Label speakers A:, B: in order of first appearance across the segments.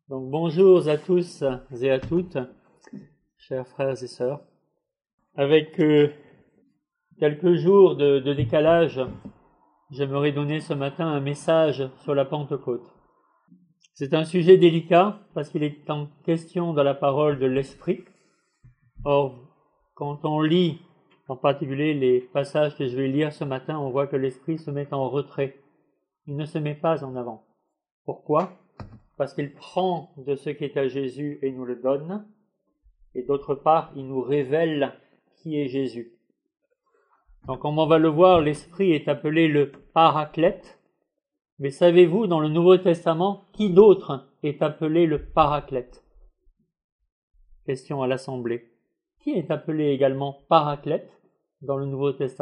A: Donc bonjour à tous et à toutes, chers frères et sœurs. Avec quelques jours de décalage, j'aimerais donner ce matin un message sur la Pentecôte. C'est un sujet délicat parce qu'il est en question dans la parole de l'Esprit. Or, quand on lit, en particulier les passages que je vais lire ce matin, on voit que l'Esprit se met en retrait. Il ne se met pas en avant. Pourquoi ? Parce qu'il prend de ce qui est à Jésus et nous le donne, et d'autre part, il nous révèle qui est Jésus. Donc, comme on va le voir, l'Esprit est appelé le Paraclète, mais savez-vous, dans le Nouveau Testament, qui d'autre est appelé le Paraclète ? Question à l'Assemblée. Qui est appelé également Paraclète dans le Nouveau Testament ?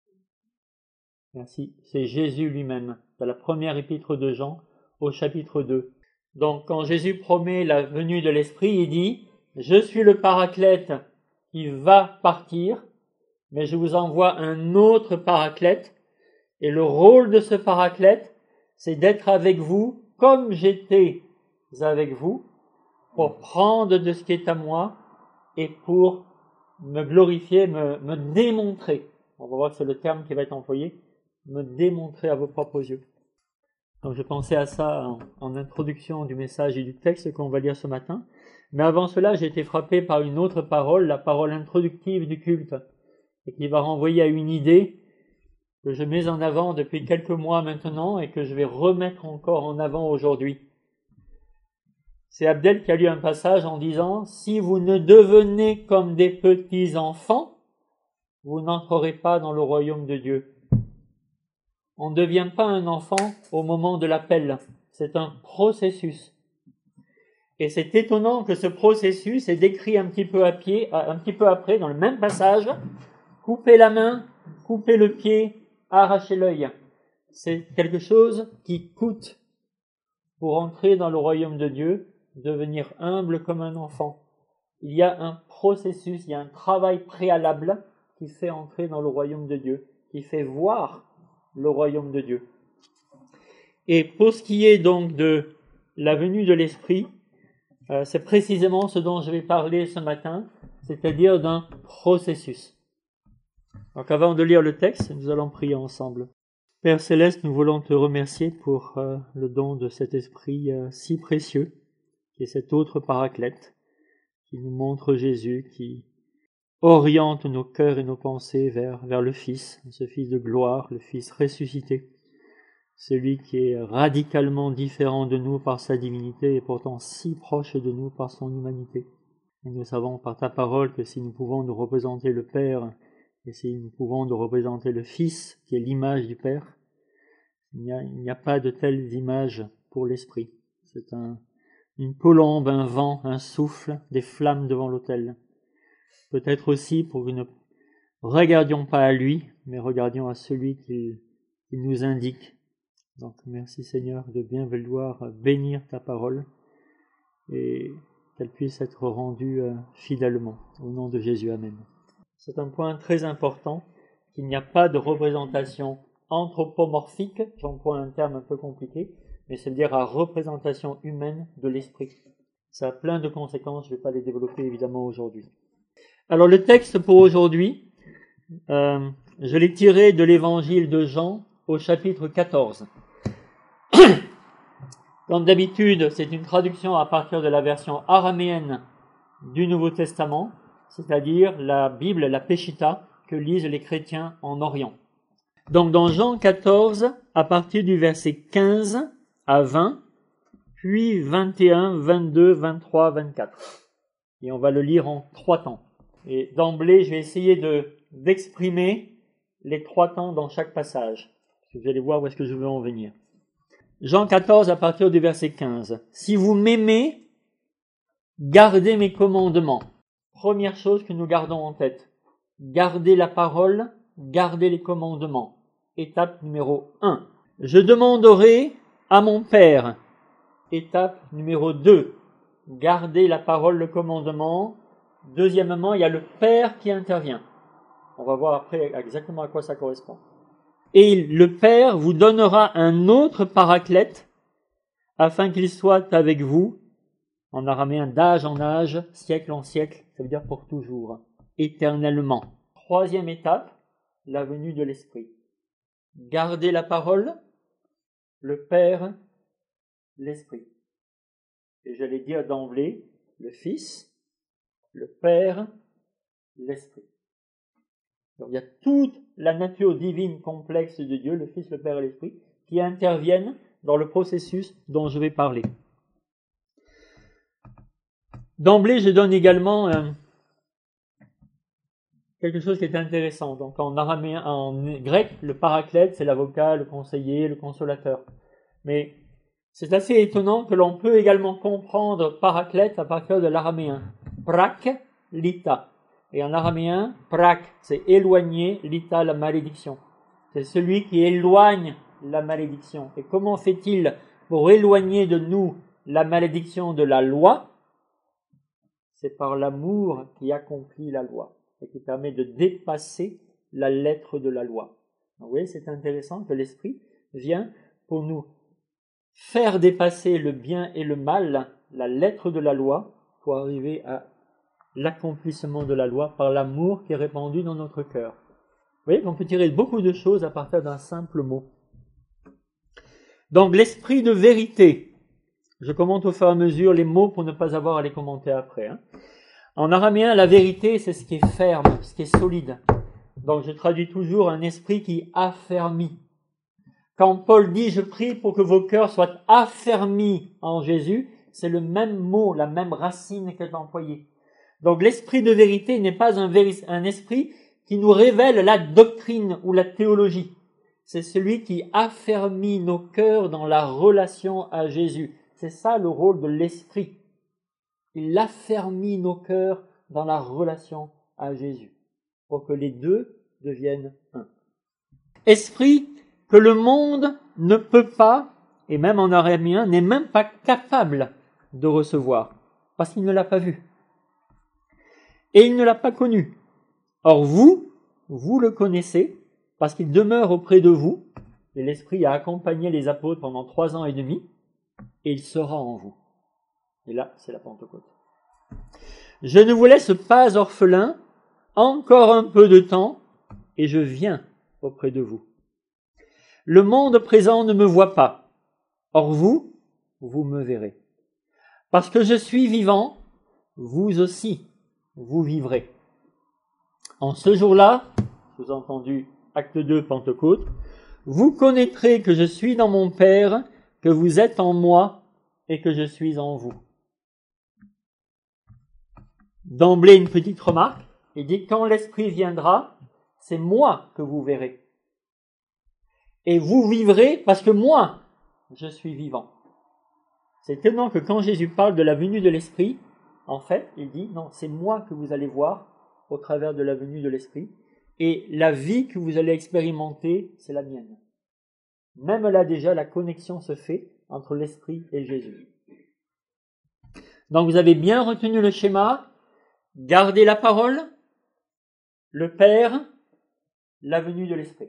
A: Merci, c'est Jésus lui-même, dans la première épître de Jean, au chapitre 2. Donc, quand Jésus promet la venue de l'Esprit, il dit « Je suis le Paraclète qui va partir, mais je vous envoie un autre Paraclète. Et le rôle de ce Paraclète, c'est d'être avec vous comme j'étais avec vous, pour prendre de ce qui est à moi et pour me glorifier, me démontrer. » On va voir que c'est le terme qui va être employé. « Me démontrer à vos propres yeux. » Donc je pensais à ça en introduction du message et du texte qu'on va lire ce matin. Mais avant cela, j'ai été frappé par une autre parole, la parole introductive du culte, et qui va renvoyer à une idée que je mets en avant depuis quelques mois maintenant et que je vais remettre encore en avant aujourd'hui. C'est Abdel qui a lu un passage en disant « Si vous ne devenez comme des petits enfants, vous n'entrerez pas dans le royaume de Dieu. » On ne devient pas un enfant au moment de l'appel. C'est un processus. Et c'est étonnant que ce processus est décrit un petit peu après, dans le même passage. Couper la main, couper le pied, arracher l'œil. C'est quelque chose qui coûte pour entrer dans le royaume de Dieu, devenir humble comme un enfant. Il y a un processus, il y a un travail préalable qui fait entrer dans le royaume de Dieu, qui fait voir le royaume de Dieu. Et pour ce qui est donc de la venue de l'Esprit, c'est précisément ce dont je vais parler ce matin, c'est-à-dire d'un processus. Donc avant de lire le texte, nous allons prier ensemble. Père Céleste, nous voulons te remercier pour le don de cet Esprit si précieux, qui est cet autre Paraclète, qui nous montre Jésus, qui oriente nos cœurs et nos pensées vers le Fils, ce Fils de gloire, le Fils ressuscité, celui qui est radicalement différent de nous par sa divinité et pourtant si proche de nous par son humanité. Et nous savons par ta parole que si nous pouvons nous représenter le Père et si nous pouvons nous représenter le Fils, qui est l'image du Père, il n'y a pas de telles images pour l'Esprit. C'est une colombe, un vent, un souffle, des flammes devant l'autel. Peut-être aussi pour que nous ne regardions pas à lui, mais regardions à celui qu'il nous indique. Donc merci Seigneur de bien vouloir bénir ta parole et qu'elle puisse être rendue fidèlement. Au nom de Jésus, Amen. C'est un point très important, qu'il n'y a pas de représentation anthropomorphique, j'emploie un terme un peu compliqué, mais c'est-à-dire à représentation humaine de l'Esprit. Ça a plein de conséquences, je ne vais pas les développer évidemment aujourd'hui. Alors le texte pour aujourd'hui, je l'ai tiré de l'évangile de Jean au chapitre 14. Comme d'habitude, c'est une traduction à partir de la version araméenne du Nouveau Testament, c'est-à-dire la Bible, la Peshitta, que lisent les chrétiens en Orient. Donc dans Jean 14, à partir du verset 15 à 20, puis 21, 22, 23, 24. Et on va le lire en 3 temps. Et d'emblée, je vais essayer d'exprimer les 3 temps dans chaque passage. Vous allez voir où est-ce que je veux en venir. Jean 14, à partir du verset 15. « Si vous m'aimez, gardez mes commandements. » Première chose que nous gardons en tête. Gardez la parole, gardez les commandements. Étape numéro 1. « Je demanderai à mon Père. » Étape numéro 2. Gardez la parole, le commandement. Deuxièmement, il y a le Père qui intervient. On va voir après exactement à quoi ça correspond. Et le Père vous donnera un autre Paraclète, afin qu'il soit avec vous En araméen, d'âge en âge, siècle en siècle, ça veut dire pour toujours, éternellement. Troisième étape, la venue de l'Esprit. Garder la parole, le Père, l'Esprit. Et j'allais dire d'emblée, le Fils, le Père, l'Esprit. Donc il y a toute la nature divine complexe de Dieu, le Fils, le Père et l'Esprit, qui interviennent dans le processus dont je vais parler. D'emblée, je donne également quelque chose qui est intéressant. Donc en araméen, en grec, le paraclète, c'est l'avocat, le conseiller, le consolateur. Mais c'est assez étonnant que l'on peut également comprendre paraclète à partir de l'araméen. Prak, lita. Et en araméen, prak, c'est éloigner, lita, la malédiction. C'est celui qui éloigne la malédiction. Et comment fait-il pour éloigner de nous la malédiction de la loi? C'est par l'amour qui accomplit la loi et qui permet de dépasser la lettre de la loi. Donc, vous voyez, c'est intéressant que l'Esprit vient pour nous faire dépasser le bien et le mal, la lettre de la loi, pour arriver à l'accomplissement de la loi par l'amour qui est répandu dans notre cœur. Vous voyez qu'on peut tirer beaucoup de choses à partir d'un simple mot. Donc l'esprit de vérité. Je commente au fur et à mesure les mots pour ne pas avoir à les commenter après. En araméen, la vérité, c'est ce qui est ferme, ce qui est solide. Donc je traduis toujours un esprit qui affermit. Quand Paul dit « Je prie pour que vos cœurs soient affermis en Jésus », c'est le même mot, la même racine qu'elle a employée. Donc l'esprit de vérité n'est pas un esprit qui nous révèle la doctrine ou la théologie. C'est celui qui affermit nos cœurs dans la relation à Jésus. C'est ça le rôle de l'esprit. Il affermit nos cœurs dans la relation à Jésus, pour que les deux deviennent un. Esprit que le monde ne peut pas, et même en araméen, n'est même pas capable de recevoir, parce qu'il ne l'a pas vu. Et il ne l'a pas connu. Or vous le connaissez, parce qu'il demeure auprès de vous, et l'Esprit a accompagné les apôtres pendant 3 ans et demi, et il sera en vous. Et là, c'est la Pentecôte. Je ne vous laisse pas orphelin, encore un peu de temps, et je viens auprès de vous. Le monde présent ne me voit pas. Or vous me verrez. Parce que je suis vivant, vous aussi, vous vivrez. En ce jour-là, sous-entendu acte 2, Pentecôte, vous connaîtrez que je suis dans mon Père, que vous êtes en moi et que je suis en vous. D'emblée, une petite remarque. Il dit, quand l'Esprit viendra, c'est moi que vous verrez. Et vous vivrez parce que moi, je suis vivant. C'est étonnant que quand Jésus parle de la venue de l'Esprit, en fait, il dit, non, c'est moi que vous allez voir au travers de la venue de l'Esprit, et la vie que vous allez expérimenter, c'est la mienne. Même là déjà, la connexion se fait entre l'Esprit et Jésus. Donc vous avez bien retenu le schéma, gardez la parole, le Père, la venue de l'Esprit.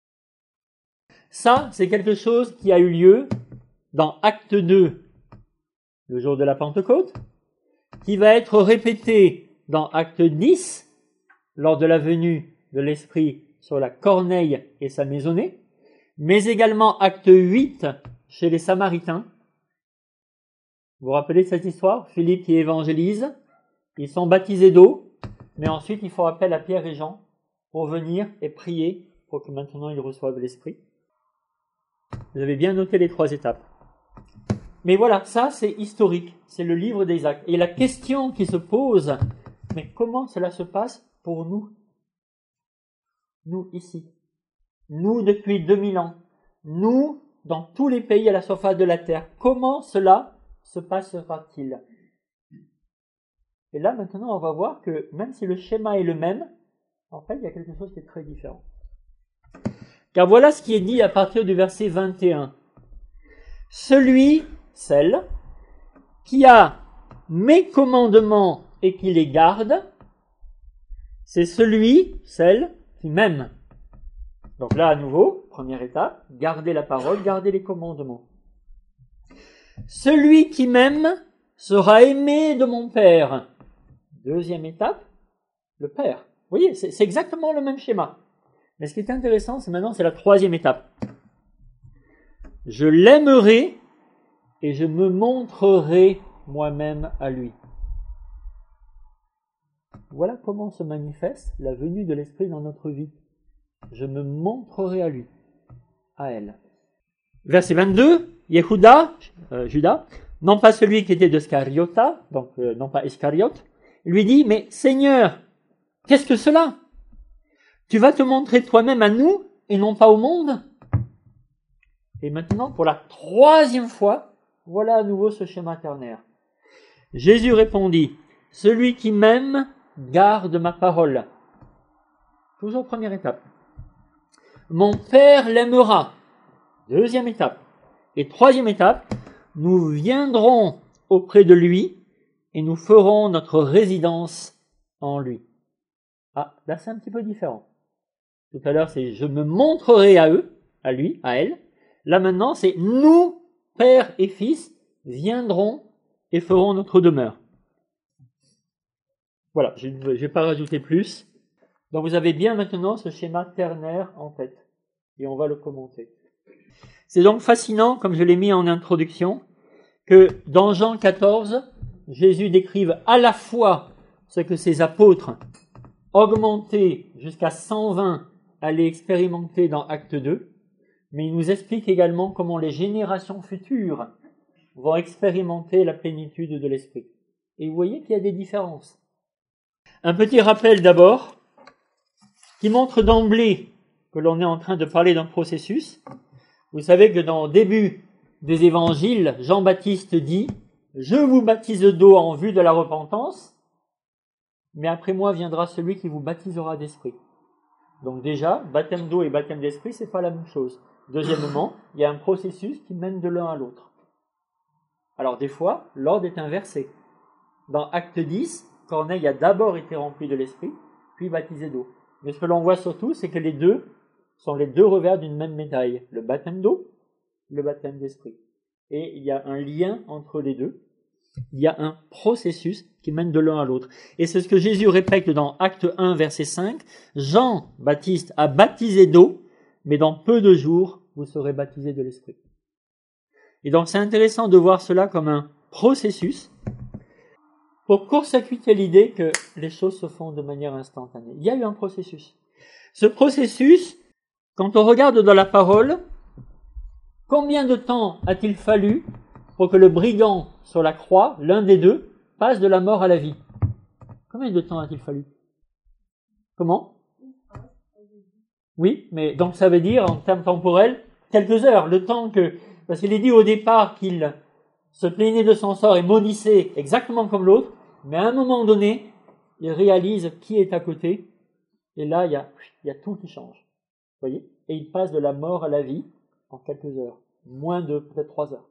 A: Ça, c'est quelque chose qui a eu lieu dans Acte 2, le jour de la Pentecôte, qui va être répété dans Acte 10, lors de la venue de l'Esprit sur la Corneille et sa maisonnée, mais également Acte 8 chez les Samaritains. Vous vous rappelez de cette histoire? Philippe qui évangélise, ils sont baptisés d'eau, mais ensuite ils font appel à Pierre et Jean pour venir et prier pour que maintenant ils reçoivent l'Esprit. Vous avez bien noté les 3 étapes. Mais voilà, ça c'est historique, c'est le livre des Actes. Et la question qui se pose, mais comment cela se passe pour nous? Nous ici. Nous depuis 2000 ans. Nous dans tous les pays à la surface de la terre. Comment cela se passera-t-il? Et là maintenant on va voir que même si le schéma est le même, en fait il y a quelque chose qui est très différent. Car voilà ce qui est dit à partir du verset 21. Celui, celle, qui a mes commandements et qui les garde, c'est celui, celle, qui m'aime. Donc là, à nouveau, première étape, garder la parole, garder les commandements. Celui qui m'aime sera aimé de mon Père. Deuxième étape, le Père. Vous voyez, c'est exactement le même schéma. Mais ce qui est intéressant, c'est maintenant, c'est la troisième étape. Je l'aimerai et je me montrerai moi-même à lui. Voilà comment se manifeste la venue de l'Esprit dans notre vie. Je me montrerai à lui, à elle. Verset 22, Yehuda, Judas, non pas celui qui était de Scariota, donc non pas Iscariote, lui dit, mais Seigneur, qu'est-ce que cela? Tu vas te montrer toi-même à nous et non pas au monde? Et maintenant, pour la troisième fois, voilà à nouveau ce schéma ternaire. Jésus répondit, celui qui m'aime garde ma parole. Toujours première étape. Mon Père l'aimera. Deuxième étape. Et troisième étape, nous viendrons auprès de lui et nous ferons notre résidence en lui. Ah, là c'est un petit peu différent. Tout à l'heure c'est je me montrerai à eux, à lui, à elle. Là maintenant c'est nous, Père et Fils, viendrons et ferons notre demeure. Voilà, je ne vais pas rajouter plus. Donc vous avez bien maintenant ce schéma ternaire en tête. Et on va le commenter. C'est donc fascinant, comme je l'ai mis en introduction, que dans Jean 14, Jésus décrive à la fois ce que ses apôtres, augmentés jusqu'à 120, allaient expérimenter dans Acte 2, mais il nous explique également comment les générations futures vont expérimenter la plénitude de l'Esprit. Et vous voyez qu'il y a des différences. Un petit rappel d'abord, qui montre d'emblée que l'on est en train de parler d'un processus. Vous savez que dans le début des évangiles, Jean-Baptiste dit « Je vous baptise d'eau en vue de la repentance, mais après moi viendra celui qui vous baptisera d'esprit. » Donc déjà, baptême d'eau et baptême d'esprit, c'est pas la même chose. Deuxièmement, il y a un processus qui mène de l'un à l'autre. Alors des fois, l'ordre est inversé. Dans Acte 10, Corneille a d'abord été rempli de l'esprit, puis baptisé d'eau. Mais ce que l'on voit surtout, c'est que les deux sont les deux revers d'une même médaille. Le baptême d'eau, le baptême d'esprit. Et il y a un lien entre les deux. Il y a un processus qui mène de l'un à l'autre. Et c'est ce que Jésus répète dans Acte 1, verset 5. Jean-Baptiste a baptisé d'eau, mais dans peu de jours, vous serez baptisés de l'esprit. Et donc c'est intéressant de voir cela comme un processus pour court-circuiter l'idée que les choses se font de manière instantanée. Il y a eu un processus. Ce processus, quand on regarde dans la parole, combien de temps a-t-il fallu pour que le brigand sur la croix, l'un des deux, passe de la mort à la vie? Combien de temps a-t-il fallu? Comment? Oui, mais donc ça veut dire, en termes temporels, quelques heures. Le temps que... Parce qu'il est dit au départ qu'il se plaignait de son sort et maudissait exactement comme l'autre, mais à un moment donné, il réalise qui est à côté, et là, il y a tout qui change. Vous voyez? Et il passe de la mort à la vie en quelques heures. Moins de peut-être 3 heures.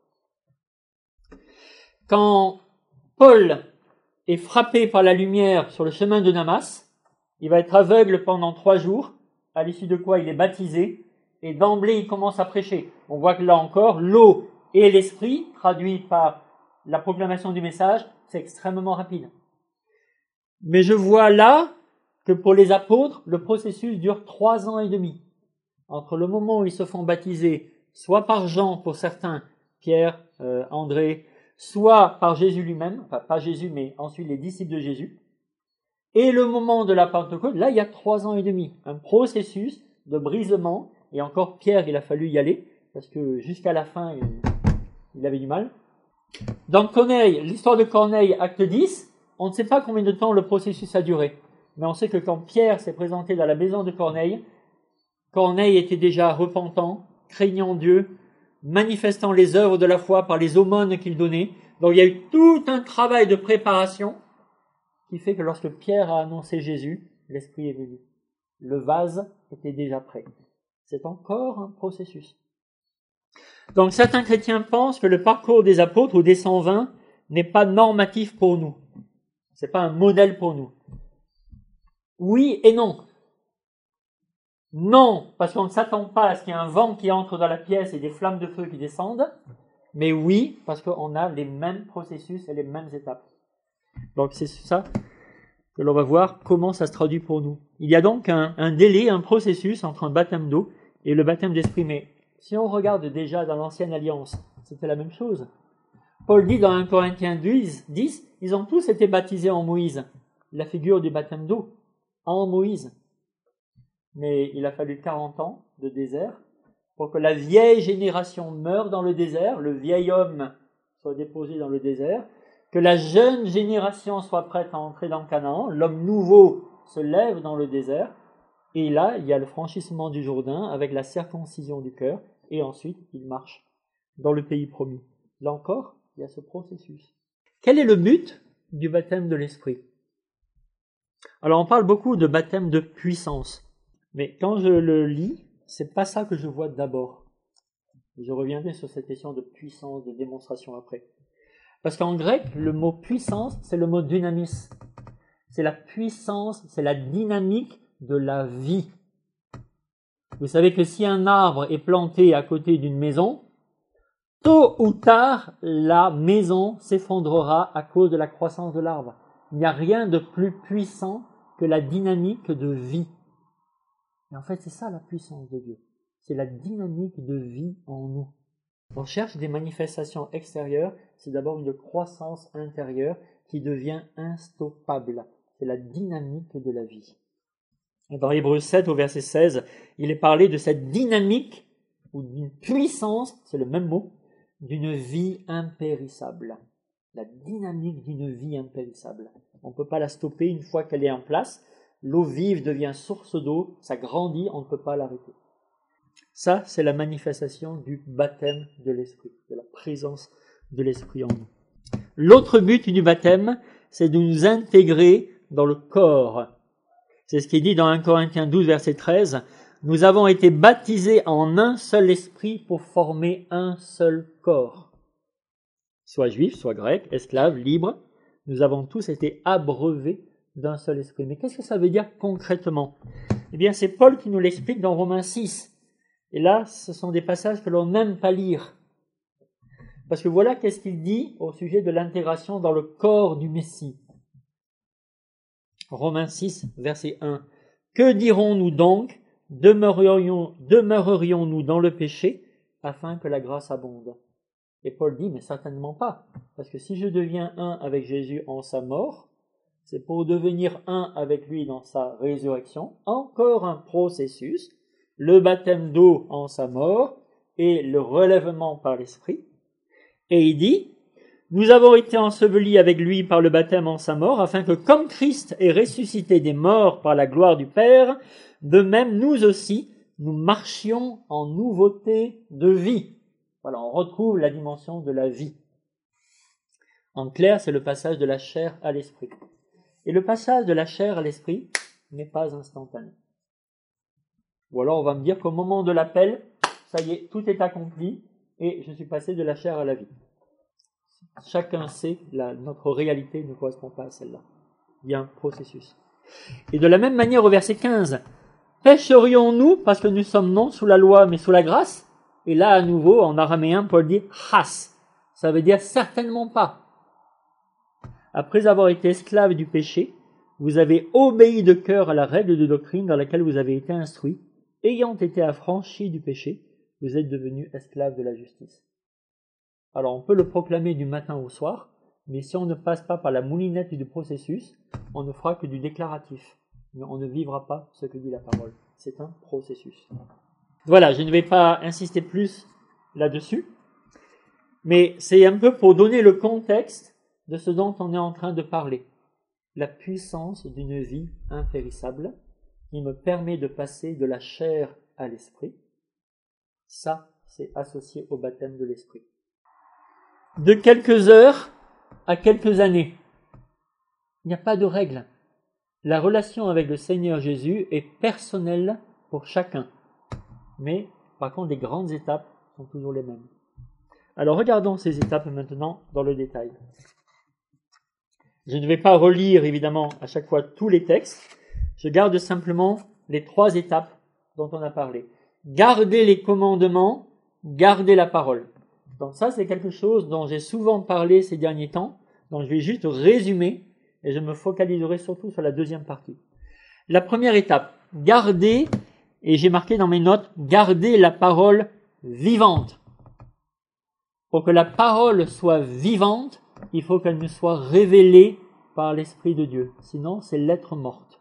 A: Quand Paul est frappé par la lumière sur le chemin de Damas, il va être aveugle pendant 3 jours, à l'issue de quoi il est baptisé, et d'emblée il commence à prêcher. On voit que là encore, l'eau et l'esprit, traduit par la proclamation du message, c'est extrêmement rapide. Mais je vois là que pour les apôtres, le processus dure 3 ans et demi. Entre le moment où ils se font baptiser, soit par Jean pour certains, Pierre, André, soit par Jésus lui-même, enfin pas Jésus, mais ensuite les disciples de Jésus, et le moment de la Pentecôte, là il y a 3 ans et demi, un processus de brisement, et encore Pierre, il a fallu y aller, parce que jusqu'à la fin, il avait du mal. Dans Corneille, l'histoire de Corneille, acte 10, on ne sait pas combien de temps le processus a duré, mais on sait que quand Pierre s'est présenté dans la maison de Corneille, Corneille était déjà repentant, craignant Dieu, manifestant les œuvres de la foi par les aumônes qu'il donnait. Donc il y a eu tout un travail de préparation qui fait que lorsque Pierre a annoncé Jésus, l'Esprit est venu. Le vase était déjà prêt. C'est encore un processus. Donc certains chrétiens pensent que le parcours des apôtres ou des 120 n'est pas normatif pour nous. C'est pas un modèle pour nous. Oui et non. Non, parce qu'on ne s'attend pas à ce qu'il y ait un vent qui entre dans la pièce et des flammes de feu qui descendent. Mais oui, parce qu'on a les mêmes processus et les mêmes étapes. Donc c'est ça que l'on va voir comment ça se traduit pour nous. Il y a donc un délai, un processus entre un baptême d'eau et le baptême d'esprit. Mais si on regarde déjà dans l'Ancienne Alliance, c'était la même chose. Paul dit dans 1 Corinthiens 10, ils ont tous été baptisés en Moïse. La figure du baptême d'eau, en Moïse. Mais il a fallu 40 ans de désert pour que la vieille génération meure dans le désert, le vieil homme soit déposé dans le désert, que la jeune génération soit prête à entrer dans Canaan, l'homme nouveau se lève dans le désert, et là, il y a le franchissement du Jourdain avec la circoncision du cœur, et ensuite, il marche dans le pays promis. Là encore, il y a ce processus. Quel est le but du baptême de l'Esprit? Alors, on parle beaucoup de baptême de puissance, mais quand je le lis, c'est pas ça que je vois d'abord. Je reviendrai sur cette question de puissance, de démonstration après. Parce qu'en grec, le mot puissance, c'est le mot dynamis. C'est la puissance, c'est la dynamique de la vie. Vous savez que si un arbre est planté à côté d'une maison, tôt ou tard, la maison s'effondrera à cause de la croissance de l'arbre. Il n'y a rien de plus puissant que la dynamique de vie. Et en fait, c'est ça la puissance de Dieu. C'est la dynamique de vie en nous. On cherche des manifestations extérieures, c'est d'abord une croissance intérieure qui devient instoppable. C'est la dynamique de la vie. Et dans Hébreux 7, au verset 16, il est parlé de cette dynamique, ou d'une puissance, c'est le même mot, d'une vie impérissable. La dynamique d'une vie impérissable. On ne peut pas la stopper une fois qu'elle est en place. L'eau vive devient source d'eau, ça grandit, on ne peut pas l'arrêter. Ça, c'est la manifestation du baptême de l'Esprit, de la présence de l'Esprit en nous. L'autre but du baptême, c'est de nous intégrer dans le corps. C'est ce qui est dit dans 1 Corinthiens 12, verset 13. Nous avons été baptisés en un seul esprit pour former un seul corps. Soit juif, soit grec, esclave, libre, nous avons tous été abreuvés d'un seul esprit. Mais qu'est-ce que ça veut dire concrètement? Eh bien, c'est Paul qui nous l'explique dans Romains 6. Et là, ce sont des passages que l'on n'aime pas lire. Parce que voilà qu'est-ce qu'il dit au sujet de l'intégration dans le corps du Messie. Romains 6, verset 1. Que dirons-nous donc? Demeurerions-nous dans le péché afin que la grâce abonde? Et Paul dit, mais certainement pas. Parce que si je deviens un avec Jésus en sa mort, c'est pour devenir un avec lui dans sa résurrection. Encore un processus. Le baptême d'eau en sa mort et le relèvement par l'Esprit. Et il dit, nous avons été ensevelis avec lui par le baptême en sa mort, afin que comme Christ est ressuscité des morts par la gloire du Père, de même nous aussi, nous marchions en nouveauté de vie. Voilà, on retrouve la dimension de la vie. En clair, c'est le passage de la chair à l'esprit. Et le passage de la chair à l'esprit n'est pas instantané. Ou alors on va me dire qu'au moment de l'appel, ça y est, tout est accompli et je suis passé de la chair à la vie. Chacun sait, notre réalité ne correspond pas à celle-là. Il y a un processus. Et de la même manière au verset 15, pécherions-nous parce que nous sommes non sous la loi mais sous la grâce? Et là à nouveau en araméen Paul dit chas, ça veut dire certainement pas. Après avoir été esclaves du péché, vous avez obéi de cœur à la règle de doctrine dans laquelle vous avez été instruits. Ayant été affranchis du péché, vous êtes devenus esclaves de la justice. Alors on peut le proclamer du matin au soir, mais si on ne passe pas par la moulinette du processus, on ne fera que du déclaratif. Mais on ne vivra pas ce que dit la parole. C'est un processus. Voilà, je ne vais pas insister plus là-dessus, mais c'est un peu pour donner le contexte de ce dont on est en train de parler. La puissance d'une vie impérissable qui me permet de passer de la chair à l'esprit. Ça, c'est associé au baptême de l'esprit. De quelques heures à quelques années. Il n'y a pas de règle. La relation avec le Seigneur Jésus est personnelle pour chacun. Mais, par contre, les grandes étapes sont toujours les mêmes. Alors, regardons ces étapes maintenant dans le détail. Je ne vais pas relire, évidemment, à chaque fois tous les textes. Je garde simplement les 3 étapes dont on a parlé. Garder les commandements, garder la parole. Donc ça, c'est quelque chose dont j'ai souvent parlé ces derniers temps. Donc je vais juste résumer et je me focaliserai surtout sur la deuxième partie. La première étape, garder, et j'ai marqué dans mes notes, garder la parole vivante. Pour que la parole soit vivante, il faut qu'elle nous soit révélée par l'Esprit de Dieu. Sinon, c'est lettre morte.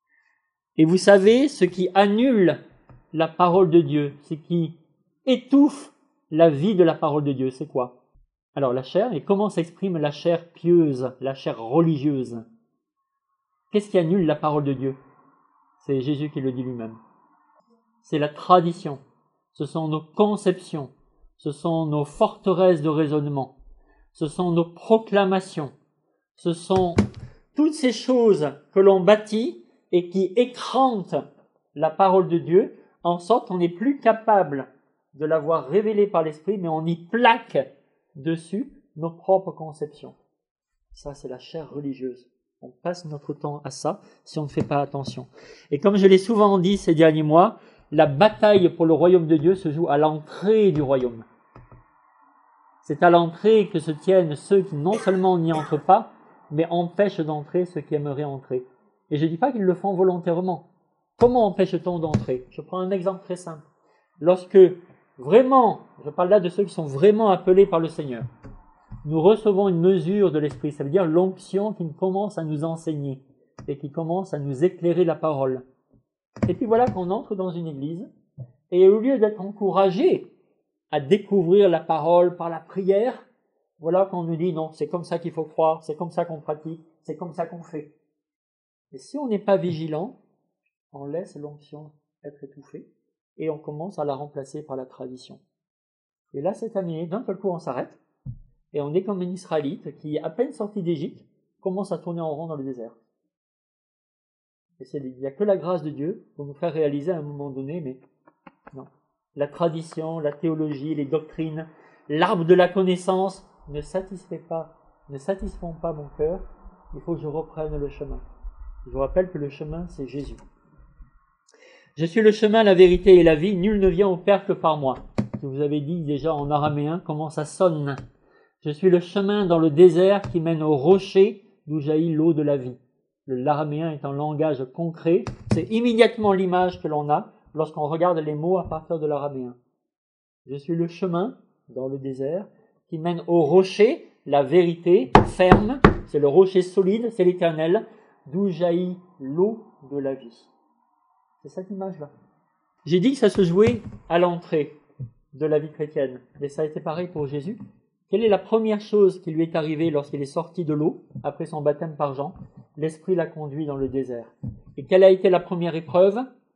A: Et vous savez, ce qui annule la parole de Dieu, ce qui étouffe la vie de la parole de Dieu, c'est quoi? Alors la chair, et comment s'exprime la chair pieuse, la chair religieuse? Qu'est-ce qui annule la parole de Dieu? C'est Jésus qui le dit lui-même. C'est la tradition, ce sont nos conceptions, ce sont nos forteresses de raisonnement, ce sont nos proclamations, ce sont toutes ces choses que l'on bâtit et qui écrantent la parole de Dieu, en sorte qu'on n'est plus capable de l'avoir révélée par l'Esprit, mais on y plaque dessus nos propres conceptions. Ça, c'est la chair religieuse. On passe notre temps à ça si on ne fait pas attention. Et comme je l'ai souvent dit ces derniers mois, la bataille pour le royaume de Dieu se joue à l'entrée du royaume. C'est à l'entrée que se tiennent ceux qui non seulement n'y entrent pas, mais empêchent d'entrer ceux qui aimeraient entrer. Et je ne dis pas qu'ils le font volontairement. Comment empêche-t-on d'entrer? Je prends un exemple très simple. Lorsque vraiment, je parle là de ceux qui sont vraiment appelés par le Seigneur, nous recevons une mesure de l'Esprit, ça veut dire l'onction qui commence à nous enseigner et qui commence à nous éclairer la parole. Et puis voilà qu'on entre dans une église, et au lieu d'être encouragé à découvrir la parole par la prière, voilà qu'on nous dit non, c'est comme ça qu'il faut croire, c'est comme ça qu'on pratique, c'est comme ça qu'on fait. Et si on n'est pas vigilant, on laisse l'onction être étouffée et on commence à la remplacer par la tradition. Et là, c'est terminé. D'un seul coup, on s'arrête et on est comme un Israélite qui, à peine sorti d'Égypte, commence à tourner en rond dans le désert. Et il n'y a que la grâce de Dieu pour nous faire réaliser à un moment donné, mais non. La tradition, la théologie, les doctrines, l'arbre de la connaissance ne satisfont pas mon cœur. Il faut que je reprenne le chemin. Je vous rappelle que le chemin, c'est Jésus. Je suis le chemin, la vérité et la vie. Nul ne vient au Père que par moi. Je vous avais dit déjà en araméen comment ça sonne. Je suis le chemin dans le désert qui mène au rocher d'où jaillit l'eau de la vie. L'araméen est un langage concret. C'est immédiatement l'image que l'on a lorsqu'on regarde les mots à partir de l'araméen. Je suis le chemin dans le désert qui mène au rocher, la vérité ferme. C'est le rocher solide, c'est l'Éternel, d'où jaillit l'eau de la vie. C'est cette image-là. J'ai dit que ça se jouait à l'entrée de la vie chrétienne, mais ça a été pareil pour Jésus. Quelle est la première chose qui lui est arrivée lorsqu'il est sorti de l'eau, après son baptême par Jean? L'Esprit l'a conduit dans le désert. Et quelle a été la première épreuve?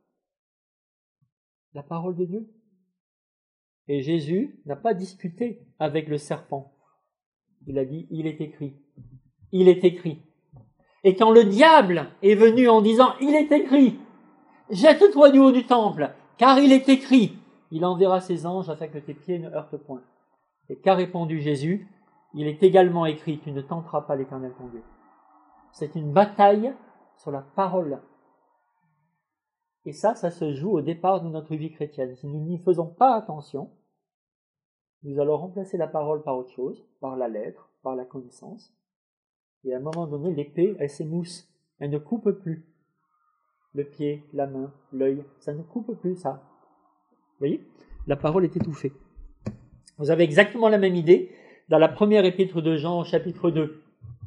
A: La parole de Dieu. Et Jésus n'a pas discuté avec le serpent. Il a dit, il est écrit. Il est écrit. Et quand le diable est venu en disant, il est écrit, jette-toi du haut du temple, car il est écrit, il enverra ses anges afin que tes pieds ne heurtent point. Et qu'a répondu Jésus? Il est également écrit, tu ne tenteras pas l'Éternel ton Dieu. C'est une bataille sur la parole. Et ça se joue au départ de notre vie chrétienne. Si nous n'y faisons pas attention, nous allons remplacer la parole par autre chose, par la lettre, par la connaissance. Et à un moment donné, l'épée, elle s'émousse. Elle ne coupe plus. Le pied, la main, l'œil, ça ne coupe plus ça. Vous voyez? La parole est étouffée. Vous avez exactement la même idée dans la première épître de Jean, au chapitre 2.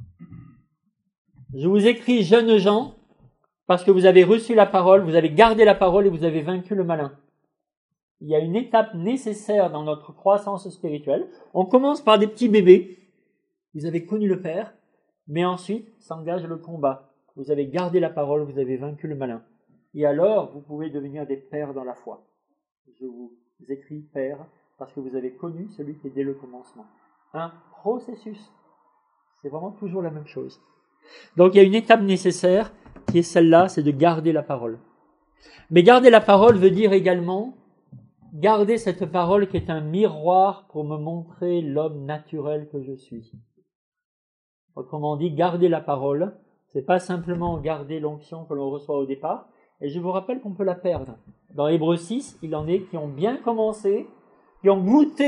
A: Je vous écris, jeunes gens, parce que vous avez reçu la parole, vous avez gardé la parole et vous avez vaincu le malin. Il y a une étape nécessaire dans notre croissance spirituelle. On commence par des petits bébés. Vous avez connu le Père, mais ensuite s'engage le combat. Vous avez gardé la parole, vous avez vaincu le malin. Et alors, vous pouvez devenir des pères dans la foi. Je vous écris père parce que vous avez connu celui qui est dès le commencement. Un processus. C'est vraiment toujours la même chose. Donc il y a une étape nécessaire qui est celle-là, c'est de garder la parole. Mais garder la parole veut dire également garder cette parole qui est un miroir pour me montrer l'homme naturel que je suis. Autrement dit, garder la parole, c'est pas simplement garder l'onction que l'on reçoit au départ, et je vous rappelle qu'on peut la perdre. Dans Hébreux 6, il en est qui ont bien commencé, qui ont goûté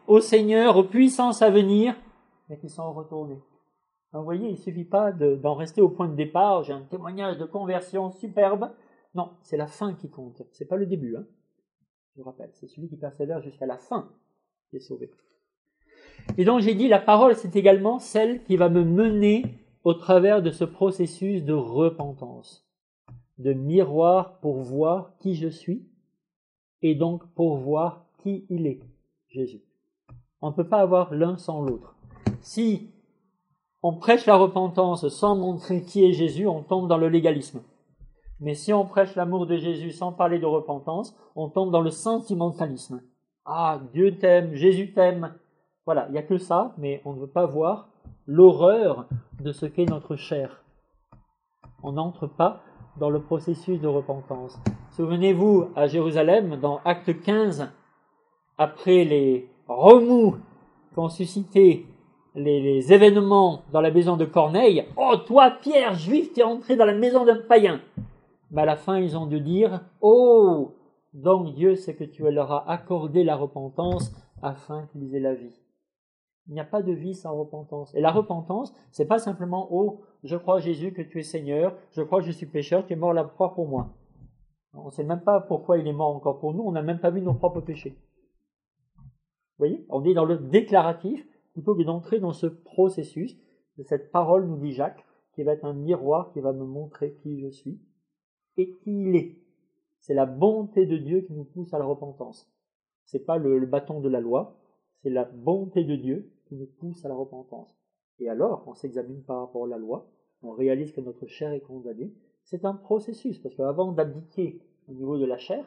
A: au Seigneur, aux puissances à venir, mais qui sont retournés. Donc, vous voyez, il ne suffit pas d'en rester au point de départ, j'ai un témoignage de conversion superbe. Non, c'est la fin qui compte, c'est pas le début. Je vous rappelle, c'est celui qui persévère jusqu'à la fin qui est sauvé. Et donc j'ai dit, la parole, c'est également celle qui va me mener au travers de ce processus de repentance, de miroir pour voir qui je suis, et donc pour voir qui il est, Jésus. On ne peut pas avoir l'un sans l'autre. Si on prêche la repentance sans montrer qui est Jésus, on tombe dans le légalisme. Mais si on prêche l'amour de Jésus sans parler de repentance, on tombe dans le sentimentalisme. Ah, Dieu t'aime, Jésus t'aime. Voilà, il n'y a que ça, mais on ne veut pas voir l'horreur de ce qu'est notre chair. On n'entre pas dans le processus de repentance. Souvenez-vous, à Jérusalem, dans Acte 15, après les remous qu'ont suscité les événements dans la maison de Corneille, « Oh, toi, Pierre, juif, t'es entré dans la maison d'un païen !» Mais à la fin, ils ont dû dire, « Oh, donc Dieu sait que tu leur as accordé la repentance afin qu'ils aient la vie. » Il n'y a pas de vie sans repentance. Et la repentance, c'est pas simplement « Oh, je crois Jésus que tu es Seigneur, je crois que je suis pécheur, tu es mort à la croix pour moi. » On ne sait même pas pourquoi il est mort encore pour nous, on n'a même pas vu nos propres péchés. Vous voyez, on est dans le déclaratif, plutôt que d'entrer dans ce processus de cette parole, nous dit Jacques, qui va être un miroir qui va me montrer qui je suis et qui il est. C'est la bonté de Dieu qui nous pousse à la repentance. C'est pas le bâton de la loi, c'est la bonté de Dieu qui nous pousse à la repentance. Et alors, on s'examine par rapport à la loi, on réalise que notre chair est condamnée. C'est un processus, parce qu'avant d'abdiquer au niveau de la chair,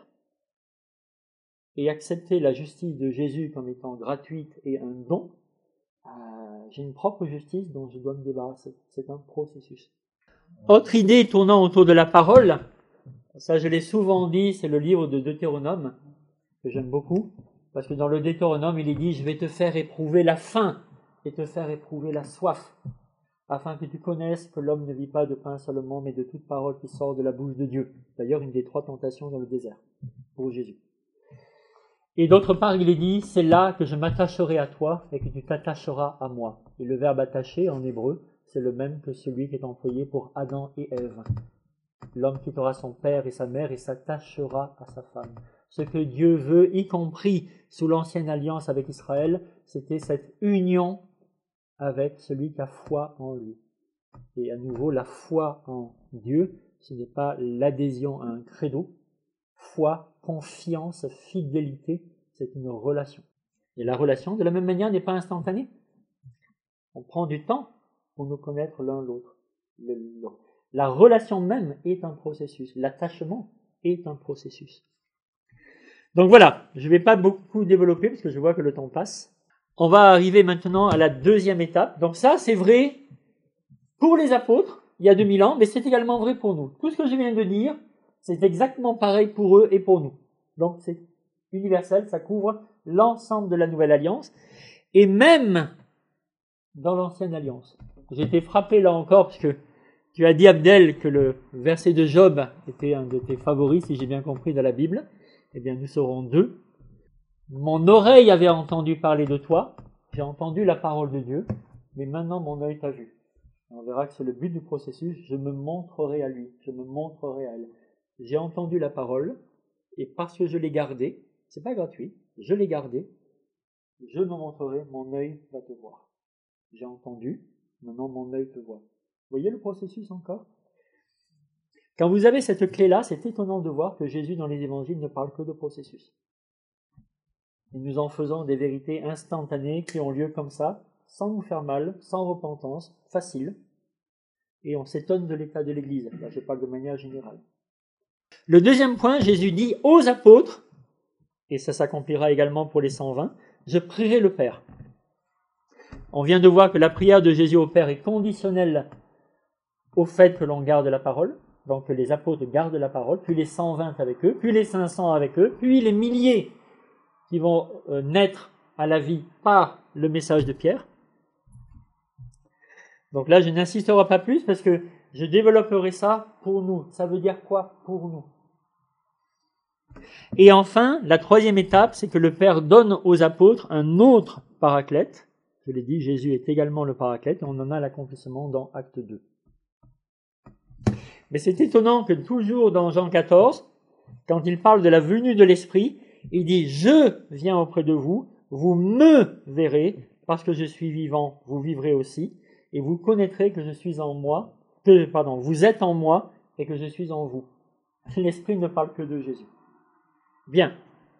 A: et accepter la justice de Jésus comme étant gratuite et un don, j'ai une propre justice dont je dois me débarrasser. C'est un processus. Autre idée tournant autour de la parole, ça je l'ai souvent dit, c'est le livre de Deutéronome, que j'aime beaucoup, parce que dans le Deutéronome, il est dit « Je vais te faire éprouver la faim et te faire éprouver la soif, afin que tu connaisses que l'homme ne vit pas de pain seulement, mais de toute parole qui sort de la bouche de Dieu. » D'ailleurs, une des 3 tentations dans le désert, pour Jésus. Et d'autre part, il est dit, c'est là que je m'attacherai à toi et que tu t'attacheras à moi. Et le verbe attacher en hébreu, c'est le même que celui qui est employé pour Adam et Ève. L'homme quittera son père et sa mère et s'attachera à sa femme. Ce que Dieu veut, y compris sous l'ancienne alliance avec Israël, c'était cette union avec celui qui a foi en lui. Et à nouveau, la foi en Dieu, ce n'est pas l'adhésion à un credo. Foi, confiance, fidélité, c'est une relation. Et la relation, de la même manière, n'est pas instantanée. On prend du temps pour nous connaître l'un l'autre. La relation même est un processus. L'attachement est un processus. Donc voilà, je ne vais pas beaucoup développer parce que je vois que le temps passe. On va arriver maintenant à la deuxième étape. Donc ça, c'est vrai pour les apôtres, il y a 2000 ans, mais c'est également vrai pour nous. Tout ce que je viens de dire, c'est exactement pareil pour eux et pour nous. Donc c'est universel, ça couvre l'ensemble de la nouvelle alliance, et même dans l'ancienne alliance. J'ai été frappé là encore, parce que tu as dit, Abdel, que le verset de Job était un de tes favoris, si j'ai bien compris, dans la Bible. Eh bien, nous serons 2. Mon oreille avait entendu parler de toi, j'ai entendu la parole de Dieu, mais maintenant mon œil t'a vu. On verra que c'est le but du processus, je me montrerai à lui, je me montrerai à elle. J'ai entendu la parole, et parce que je l'ai gardée, c'est pas gratuit, je l'ai gardée, je me montrerai, mon œil va te voir. J'ai entendu, maintenant mon œil te voit. Vous voyez le processus encore ? Quand vous avez cette clé-là, c'est étonnant de voir que Jésus dans les évangiles ne parle que de processus. Et nous en faisons des vérités instantanées qui ont lieu comme ça, sans nous faire mal, sans repentance, facile. Et on s'étonne de l'état de l'Église. Là, je parle de manière générale. Le deuxième point, Jésus dit aux apôtres, et ça s'accomplira également pour les 120, je prierai le Père. On vient de voir que la prière de Jésus au Père est conditionnelle au fait que l'on garde la parole, donc que les apôtres gardent la parole, puis les 120 avec eux, puis les 500 avec eux, puis les milliers qui vont naître à la vie par le message de Pierre. Donc là, je n'insisterai pas plus parce que je développerai ça pour nous. Ça veut dire quoi pour nous ? Et enfin, la troisième étape, c'est que le Père donne aux apôtres un autre paraclète. Je l'ai dit, Jésus est également le paraclète, et on en a l'accomplissement dans Acte 2. Mais c'est étonnant que toujours dans Jean 14, quand il parle de la venue de l'Esprit, il dit « Je viens auprès de vous, vous me verrez, parce que je suis vivant, vous vivrez aussi, et vous connaîtrez que je suis en moi, vous êtes en moi, et que je suis en vous. » L'Esprit ne parle que de Jésus. Bien.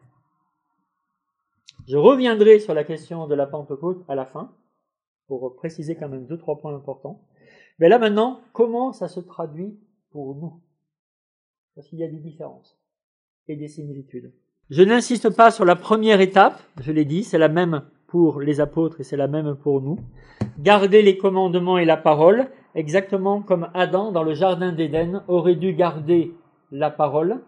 A: Je reviendrai sur la question de la Pentecôte à la fin, pour préciser quand même 2-3 points importants. Mais là maintenant, comment ça se traduit pour nous? Parce qu'il y a des différences et des similitudes. Je n'insiste pas sur la première étape, je l'ai dit, c'est la même pour les apôtres et c'est la même pour nous. Garder les commandements et la parole, exactement comme Adam dans le jardin d'Éden aurait dû garder la parole.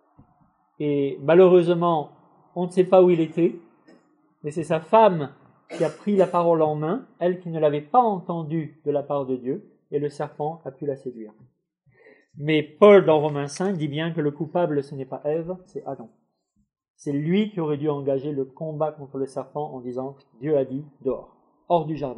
A: Et malheureusement, on ne sait pas où il était, mais c'est sa femme qui a pris la parole en main, elle qui ne l'avait pas entendue de la part de Dieu, et le serpent a pu la séduire. Mais Paul, dans Romains 5, dit bien que le coupable, ce n'est pas Ève, c'est Adam. C'est lui qui aurait dû engager le combat contre le serpent en disant « Dieu a dit, dehors, hors du jardin ».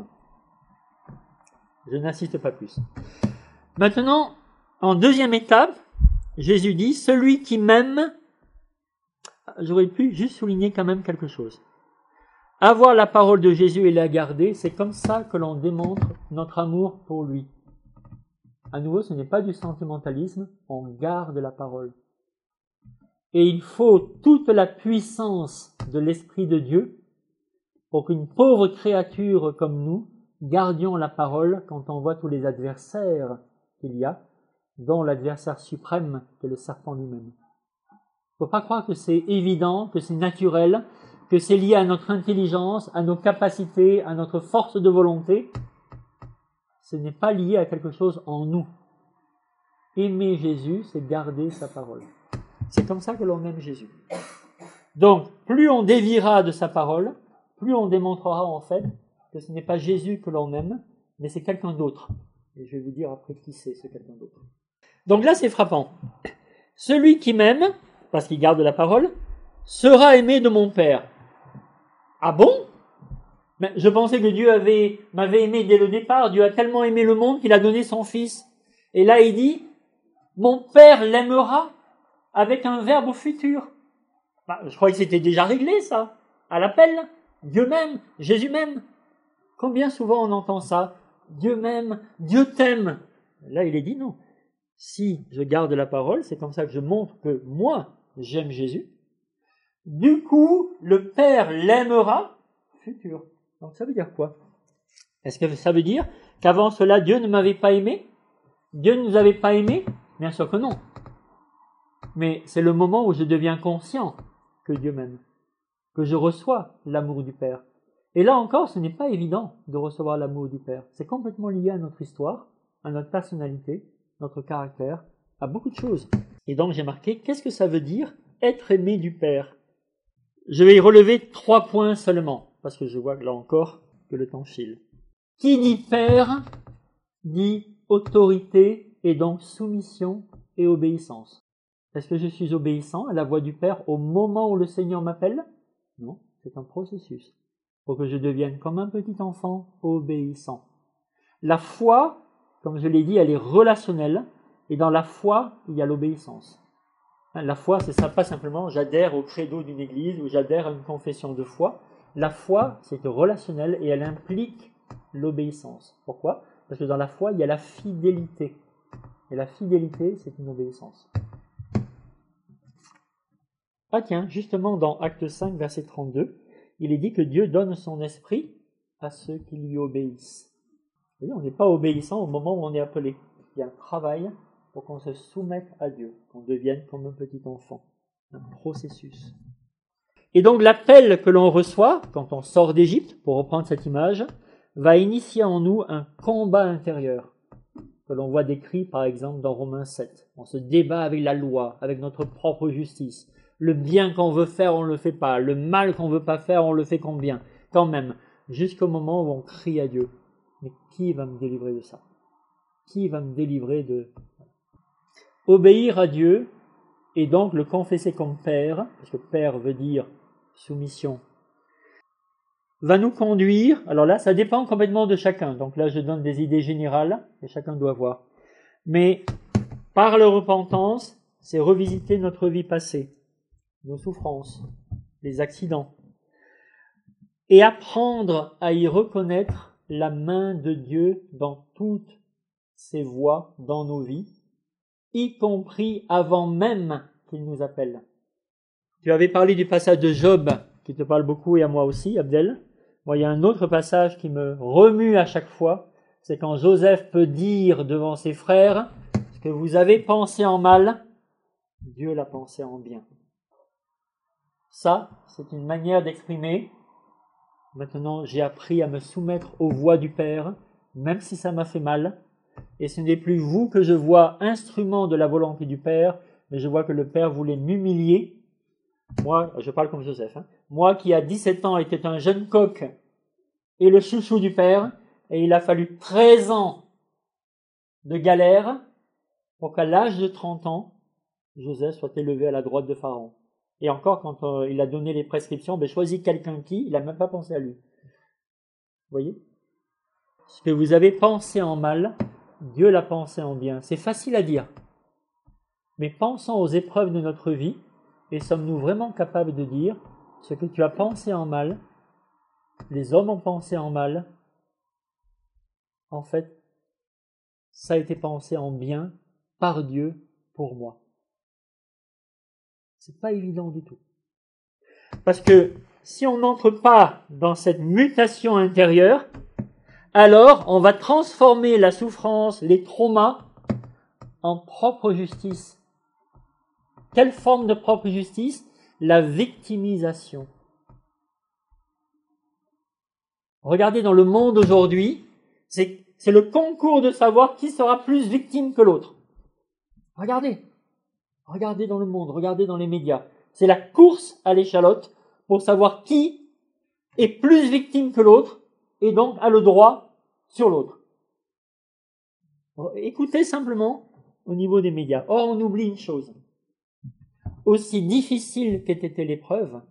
A: Je n'insiste pas plus. Maintenant, en deuxième étape, Jésus dit « Celui qui m'aime », j'aurais pu juste souligner quand même quelque chose. Avoir la parole de Jésus et la garder, c'est comme ça que l'on démontre notre amour pour lui. À nouveau, ce n'est pas du sentimentalisme, on garde la parole. Et il faut toute la puissance de l'Esprit de Dieu pour qu'une pauvre créature comme nous gardions la parole quand on voit tous les adversaires qu'il y a, dont l'adversaire suprême qui est le serpent lui-même. Il ne faut pas croire que c'est évident, que c'est naturel, que c'est lié à notre intelligence, à nos capacités, à notre force de volonté. Ce n'est pas lié à quelque chose en nous. Aimer Jésus, c'est garder sa parole. C'est comme ça que l'on aime Jésus. Donc, plus on déviera de sa parole, plus on démontrera en fait que ce n'est pas Jésus que l'on aime, mais c'est quelqu'un d'autre. Et je vais vous dire après qui c'est ce quelqu'un d'autre. Donc là, c'est frappant. Celui qui m'aime, parce qu'il garde la parole, sera aimé de mon Père. Ah bon? Mais je pensais que Dieu m'avait aimé dès le départ. Dieu a tellement aimé le monde qu'il a donné son Fils. Et là, il dit, mon Père l'aimera avec un verbe au futur. Je crois que c'était déjà réglé, ça. À l'appel, Dieu m'aime, Jésus m'aime. Combien souvent on entend ça? Dieu m'aime, Dieu t'aime. Là, il est dit non. Si je garde la parole, c'est comme ça que je montre que moi, j'aime Jésus. Du coup, le Père l'aimera, futur. Donc ça veut dire quoi? Est-ce que ça veut dire qu'avant cela, Dieu ne m'avait pas aimé? Dieu ne nous avait pas aimés? Bien sûr que non. Mais c'est le moment où je deviens conscient que Dieu m'aime, que je reçois l'amour du Père. Et là encore, ce n'est pas évident de recevoir l'amour du Père. C'est complètement lié à notre histoire, à notre personnalité, notre caractère, à beaucoup de choses. Et donc j'ai marqué, qu'est-ce que ça veut dire être aimé du Père? Je vais y relever 3 points seulement, parce que je vois là encore que le temps file. Qui dit Père, dit autorité et donc soumission et obéissance. Est-ce que je suis obéissant à la voix du Père au moment où le Seigneur m'appelle? Non, c'est un processus pour que je devienne comme un petit enfant obéissant. La foi, comme je l'ai dit, elle est relationnelle, et dans la foi, il y a l'obéissance. La foi, c'est ça, pas simplement j'adhère au credo d'une église ou j'adhère à une confession de foi. La foi, c'est relationnel et elle implique l'obéissance. Pourquoi? Parce que dans la foi, il y a la fidélité. Et la fidélité, c'est une obéissance. Ah tiens, justement dans Acte 5, verset 32, il est dit que Dieu donne son esprit à ceux qui lui obéissent. Vous voyez, on n'est pas obéissant au moment où on est appelé. Il y a un travail pour qu'on se soumette à Dieu, qu'on devienne comme un petit enfant. Un processus. Et donc l'appel que l'on reçoit quand on sort d'Égypte, pour reprendre cette image, va initier en nous un combat intérieur, que l'on voit décrit par exemple dans Romains 7. On se débat avec la loi, avec notre propre justice. Le bien qu'on veut faire, on ne le fait pas. Le mal qu'on ne veut pas faire, on le fait combien? Quand même, jusqu'au moment où on crie à Dieu. Mais qui va me délivrer de ça? Qui va me délivrer de... Obéir à Dieu, et donc le confesser comme Père, parce que Père veut dire soumission, va nous conduire, alors là ça dépend complètement de chacun, donc là je donne des idées générales, et chacun doit voir. Mais par la repentance, c'est revisiter notre vie passée, nos souffrances, les accidents, et apprendre à y reconnaître la main de Dieu dans toutes ses voies dans nos vies, y compris avant même qu'il nous appelle. Tu avais parlé du passage de Job, qui te parle beaucoup et à moi aussi, Abdel. Moi, il y a un autre passage qui me remue à chaque fois, c'est quand Joseph peut dire devant ses frères, ce que vous avez pensé en mal, Dieu l'a pensé en bien. Ça, c'est une manière d'exprimer. Maintenant, j'ai appris à me soumettre aux voies du Père, même si ça m'a fait mal. Et ce n'est plus vous que je vois instrument de la volonté du Père, mais je vois que le Père voulait m'humilier. Moi, je parle comme Joseph, moi qui à 17 ans était un jeune coq et le chouchou du Père, et il a fallu 13 ans de galère pour qu'à l'âge de 30 ans, Joseph soit élevé à la droite de Pharaon. Et encore, quand il a donné les prescriptions, choisis quelqu'un qui, il n'a même pas pensé à lui. Vous voyez ? Ce que vous avez pensé en mal, Dieu l'a pensé en bien. C'est facile à dire. Mais pensons aux épreuves de notre vie, et sommes-nous vraiment capables de dire ce que tu as pensé en mal, les hommes ont pensé en mal, en fait, ça a été pensé en bien par Dieu pour moi. C'est pas évident du tout. Parce que si on n'entre pas dans cette mutation intérieure, alors on va transformer la souffrance, les traumas, en propre justice. Quelle forme de propre justice ? La victimisation. Regardez dans le monde aujourd'hui, c'est le concours de savoir qui sera plus victime que l'autre. Regardez dans le monde, regardez dans les médias. C'est la course à l'échalote pour savoir qui est plus victime que l'autre et donc a le droit sur l'autre. Écoutez simplement au niveau des médias. Or, on oublie une chose. Aussi difficile qu'ait été l'épreuve,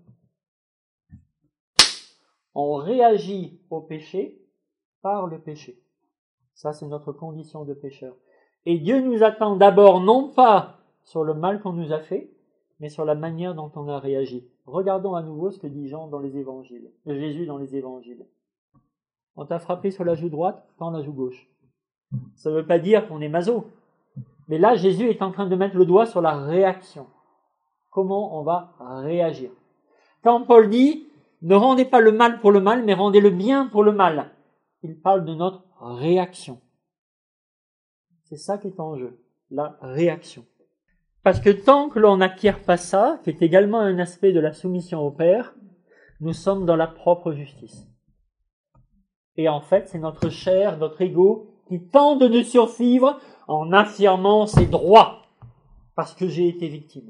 A: on réagit au péché par le péché. Ça, c'est notre condition de pécheur. Et Dieu nous attend d'abord non pas sur le mal qu'on nous a fait, mais sur la manière dont on a réagi. Regardons à nouveau ce que dit Jésus dans les évangiles. On t'a frappé sur la joue droite, tends la joue gauche. Ça ne veut pas dire qu'on est maso. Mais là, Jésus est en train de mettre le doigt sur la réaction. Comment on va réagir. Quand Paul dit, ne rendez pas le mal pour le mal, mais rendez le bien pour le mal, il parle de notre réaction. C'est ça qui est en jeu, la réaction. Parce que tant que l'on n'acquiert pas ça, qui est également un aspect de la soumission au Père, nous sommes dans la propre justice. Et en fait, c'est notre chair, notre ego, qui tente de nous survivre en affirmant ses droits, parce que j'ai été victime.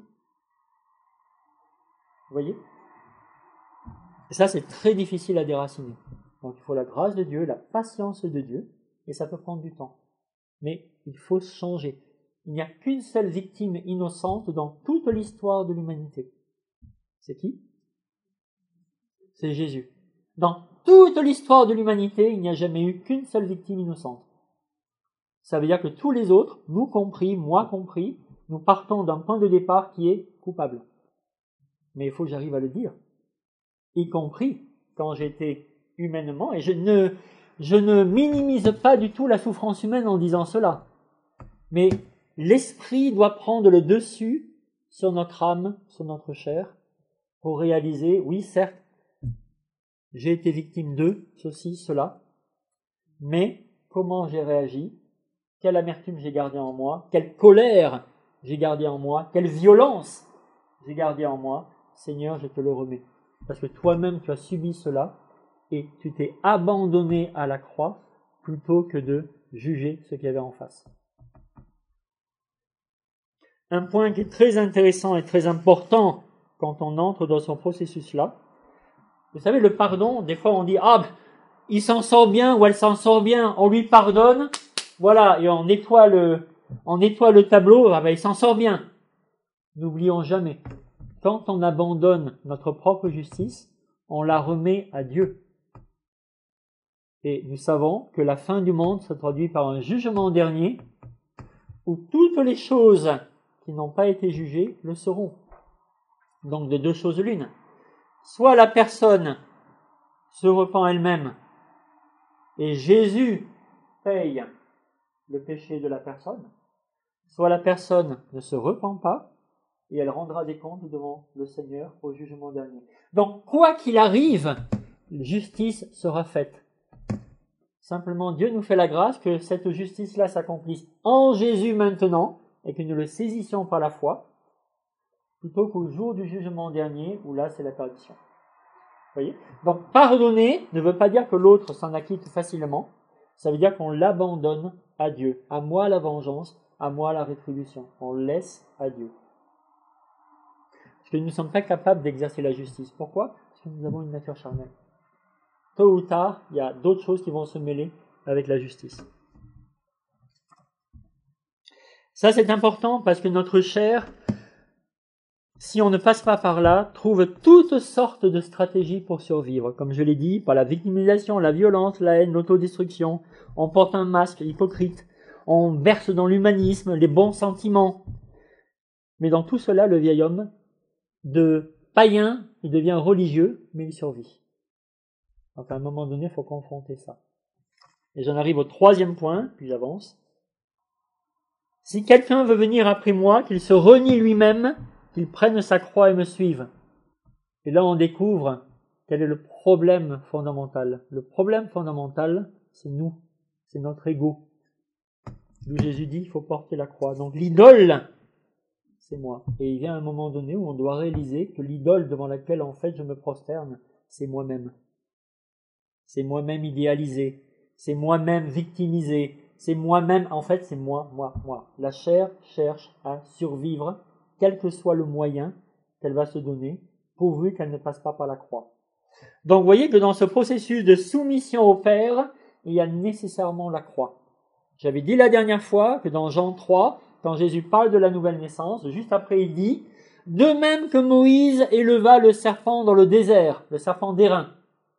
A: Vous voyez ? Et ça, c'est très difficile à déraciner. Donc, il faut la grâce de Dieu, la patience de Dieu, et ça peut prendre du temps. Mais il faut changer. Il n'y a qu'une seule victime innocente dans toute l'histoire de l'humanité. C'est qui ? C'est Jésus. Dans toute l'histoire de l'humanité, il n'y a jamais eu qu'une seule victime innocente. Ça veut dire que tous les autres, nous compris, moi compris, nous partons d'un point de départ qui est coupable. Mais il faut que j'arrive à le dire. Y compris quand j'étais humainement, et je ne minimise pas du tout la souffrance humaine en disant cela. Mais l'esprit doit prendre le dessus sur notre âme, sur notre chair, pour réaliser, oui, certes, j'ai été victime de ceci, cela, mais comment j'ai réagi, quelle amertume j'ai gardée en moi, quelle colère j'ai gardée en moi, quelle violence j'ai gardée en moi, Seigneur, je te le remets. Parce que toi-même, tu as subi cela, et tu t'es abandonné à la croix, plutôt que de juger ce qu'il y avait en face. Un point qui est très intéressant et très important quand on entre dans ce processus-là, vous savez, le pardon, des fois on dit « Ah, il s'en sort bien ou elle s'en sort bien, on lui pardonne, voilà, et on nettoie le tableau, il s'en sort bien. » N'oublions jamais, quand on abandonne notre propre justice, on la remet à Dieu. Et nous savons que la fin du monde se traduit par un jugement dernier où toutes les choses qui n'ont pas été jugées le seront. Donc de deux choses l'une. Soit la personne se repent elle-même et Jésus paye le péché de la personne, soit la personne ne se repent pas et elle rendra des comptes devant le Seigneur au jugement dernier. Donc quoi qu'il arrive, justice sera faite. Simplement, Dieu nous fait la grâce que cette justice-là s'accomplisse en Jésus maintenant et que nous le saisissions par la foi, plutôt qu'au jour du jugement dernier où là c'est la perdition. Vous voyez ? Donc pardonner ne veut pas dire que l'autre s'en acquitte facilement, ça veut dire qu'on l'abandonne à Dieu. À moi la vengeance, à moi la rétribution. On laisse à Dieu. Parce que nous ne sommes pas capables d'exercer la justice. Pourquoi ? Parce que nous avons une nature charnelle. Tôt ou tard, il y a d'autres choses qui vont se mêler avec la justice. Ça, c'est important parce que notre chair, si on ne passe pas par là, trouve toutes sortes de stratégies pour survivre. Comme je l'ai dit, par la victimisation, la violence, la haine, l'autodestruction. On porte un masque hypocrite. On verse dans l'humanisme, les bons sentiments. Mais dans tout cela, le vieil homme, de païen, il devient religieux, mais il survit. Donc à un moment donné, il faut confronter ça. Et j'en arrive au troisième point, puis j'avance. Si quelqu'un veut venir après moi, qu'il se renie lui-même, qu'il prenne sa croix et me suive. Et là, on découvre quel est le problème fondamental. Le problème fondamental, c'est nous, c'est notre ego. D'où Jésus dit, il faut porter la croix. Donc l'idole, c'est moi. Et il vient un moment donné où on doit réaliser que l'idole devant laquelle, en fait, je me prosterne, c'est moi-même. C'est moi-même idéalisé, c'est moi-même victimisé, c'est moi-même, en fait c'est moi. La chair cherche à survivre, quel que soit le moyen qu'elle va se donner, pourvu qu'elle ne passe pas par la croix. Donc vous voyez que dans ce processus de soumission au Père, il y a nécessairement la croix. J'avais dit la dernière fois que dans Jean 3, quand Jésus parle de la nouvelle naissance, juste après il dit « De même que Moïse éleva le serpent dans le désert, le serpent d'airain. »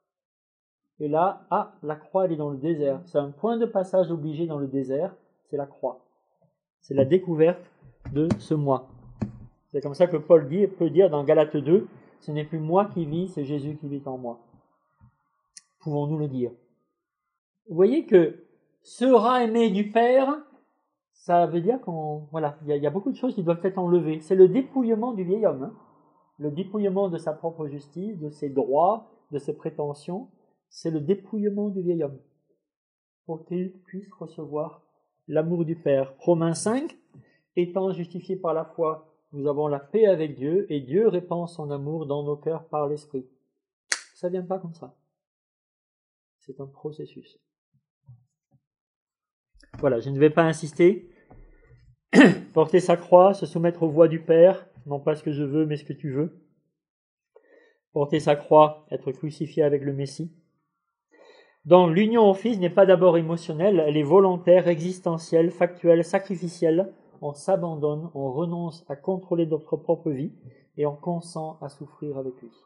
A: Et là, la croix, elle est dans le désert. C'est un point de passage obligé dans le désert, c'est la croix. C'est la découverte de ce moi. C'est comme ça que Paul peut dire dans Galates 2, ce n'est plus moi qui vis, c'est Jésus qui vit en moi. Pouvons-nous le dire ? Vous voyez que sera aimé du Père, ça veut dire il y a beaucoup de choses qui doivent être enlevées. C'est le dépouillement du vieil homme, le dépouillement de sa propre justice, de ses droits, de ses prétentions. C'est le dépouillement du vieil homme pour qu'il puisse recevoir l'amour du Père. Romains 5, étant justifiés par la foi, nous avons la paix avec Dieu et Dieu répand son amour dans nos cœurs par l'Esprit. Ça ne vient pas comme ça. C'est un processus. Voilà, je ne vais pas insister. Porter sa croix, se soumettre aux voies du Père, non pas ce que je veux, mais ce que tu veux. Porter sa croix, être crucifié avec le Messie. Donc l'union au Fils n'est pas d'abord émotionnelle, elle est volontaire, existentielle, factuelle, sacrificielle. On s'abandonne, on renonce à contrôler notre propre vie et on consent à souffrir avec lui.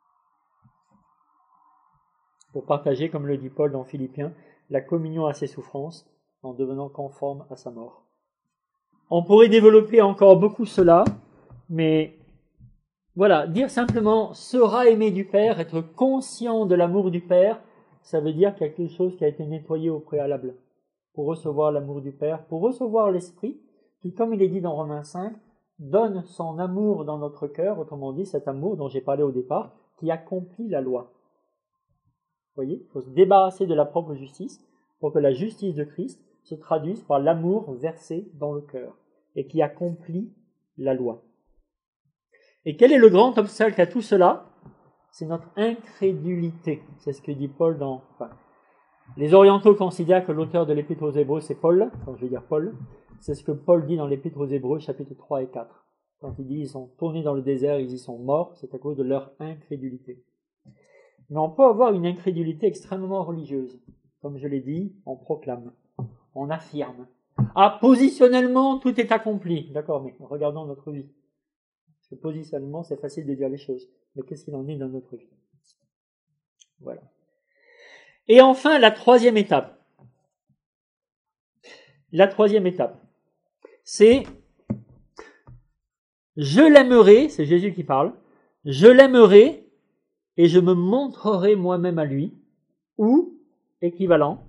A: Pour partager, comme le dit Paul dans Philippiens, la communion à ses souffrances en devenant conforme à sa mort. On pourrait développer encore beaucoup cela, mais voilà, dire simplement « sera aimé du Père », être conscient de l'amour du Père, ça veut dire qu'il y a quelque chose qui a été nettoyé au préalable pour recevoir l'amour du Père, pour recevoir l'Esprit, qui, comme il est dit dans Romains 5, donne son amour dans notre cœur, autrement dit, cet amour dont j'ai parlé au départ, qui accomplit la loi. Vous voyez, il faut se débarrasser de la propre justice pour que la justice de Christ se traduise par l'amour versé dans le cœur et qui accomplit la loi. Et quel est le grand obstacle à tout cela ? C'est notre incrédulité. C'est ce que dit Paul les orientaux considèrent que l'auteur de l'Épître aux Hébreux, c'est Paul. Quand je vais dire Paul, c'est ce que Paul dit dans l'Épître aux Hébreux, chapitres 3 et 4. Quand il dit ils sont tournés dans le désert, ils y sont morts, c'est à cause de leur incrédulité. Mais on peut avoir une incrédulité extrêmement religieuse. Comme je l'ai dit, on proclame, on affirme. Positionnellement, tout est accompli. D'accord, mais regardons notre vie. Parce que positionnement, c'est facile de dire les choses. Mais qu'est-ce qu'il en est dans notre vie? Voilà. Et enfin, la troisième étape. La troisième étape, c'est je l'aimerai, c'est Jésus qui parle, je l'aimerai et je me montrerai moi-même à lui, ou, équivalent,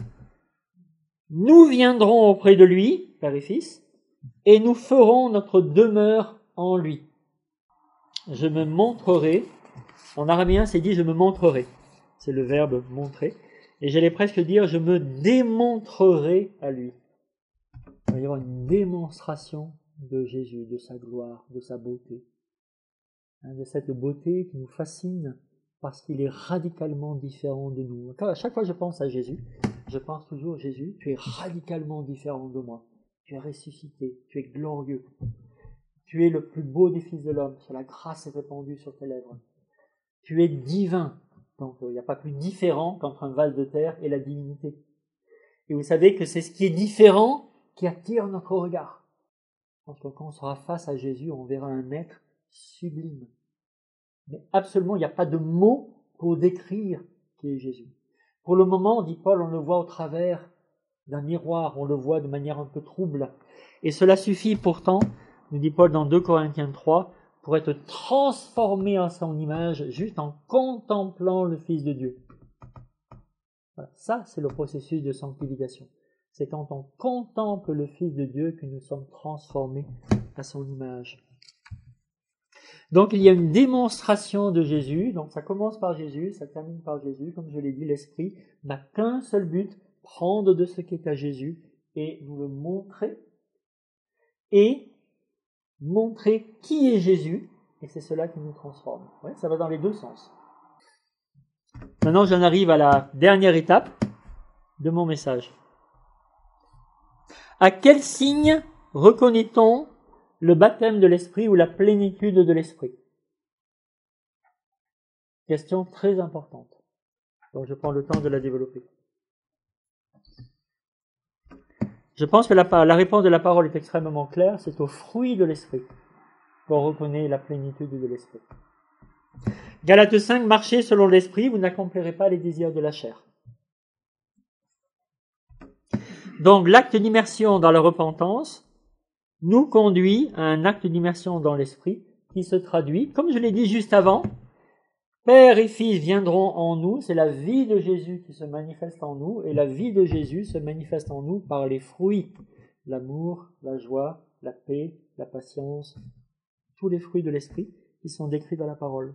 A: nous viendrons auprès de lui, Père et Fils, et nous ferons notre demeure en lui. Je me montrerai, en araméen c'est dit je me montrerai, c'est le verbe montrer, et j'allais presque dire je me démontrerai à lui. Il va y avoir une démonstration de Jésus, de sa gloire, de sa beauté, de cette beauté qui nous fascine parce qu'il est radicalement différent de nous. À chaque fois que je pense à Jésus, je pense toujours, Jésus, tu es radicalement différent de moi. Tu es ressuscité, tu es glorieux. Tu es le plus beau des fils de l'homme, la grâce est répandue sur tes lèvres. Tu es divin, donc il n'y a pas plus différent qu'entre un vase de terre et la divinité. Et vous savez que c'est ce qui est différent qui attire notre regard. Quand on sera face à Jésus, on verra un être sublime. Mais absolument, il n'y a pas de mots pour décrire qui est Jésus. Pour le moment, dit Paul, on le voit au travers d'un miroir, on le voit de manière un peu trouble. Et cela suffit pourtant, nous dit Paul dans 2 Corinthiens 3, pour être transformé en son image juste en contemplant le Fils de Dieu. Voilà. Ça, c'est le processus de sanctification. C'est quand on contemple le Fils de Dieu que nous sommes transformés à son image. Donc il y a une démonstration de Jésus, donc ça commence par Jésus, ça termine par Jésus, comme je l'ai dit, l'Esprit n'a qu'un seul but, prendre de ce qui est à Jésus et nous le montrer, et montrer qui est Jésus, et c'est cela qui nous transforme. Ouais, ça va dans les deux sens. Maintenant j'en arrive à la dernière étape de mon message. À quel signe reconnaît-on le baptême de l'Esprit ou la plénitude de l'Esprit? Question très importante. Donc je prends le temps de la développer. Je pense que la réponse de la parole est extrêmement claire, c'est au fruit de l'Esprit qu'on reconnaît la plénitude de l'Esprit. Galates 5, marchez selon l'Esprit, vous n'accomplirez pas les désirs de la chair. Donc l'acte d'immersion dans la repentance nous conduit à un acte d'immersion dans l'Esprit qui se traduit, comme je l'ai dit juste avant, Père et Fils viendront en nous, c'est la vie de Jésus qui se manifeste en nous, et la vie de Jésus se manifeste en nous par les fruits, l'amour, la joie, la paix, la patience, tous les fruits de l'Esprit qui sont décrits dans la parole.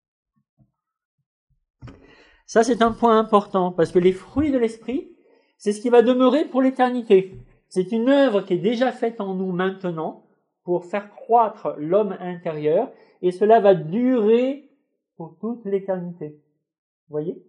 A: Ça, c'est un point important, parce que les fruits de l'Esprit, c'est ce qui va demeurer pour l'éternité. C'est une œuvre qui est déjà faite en nous maintenant pour faire croître l'homme intérieur, et cela va durer pour toute l'éternité. Vous voyez?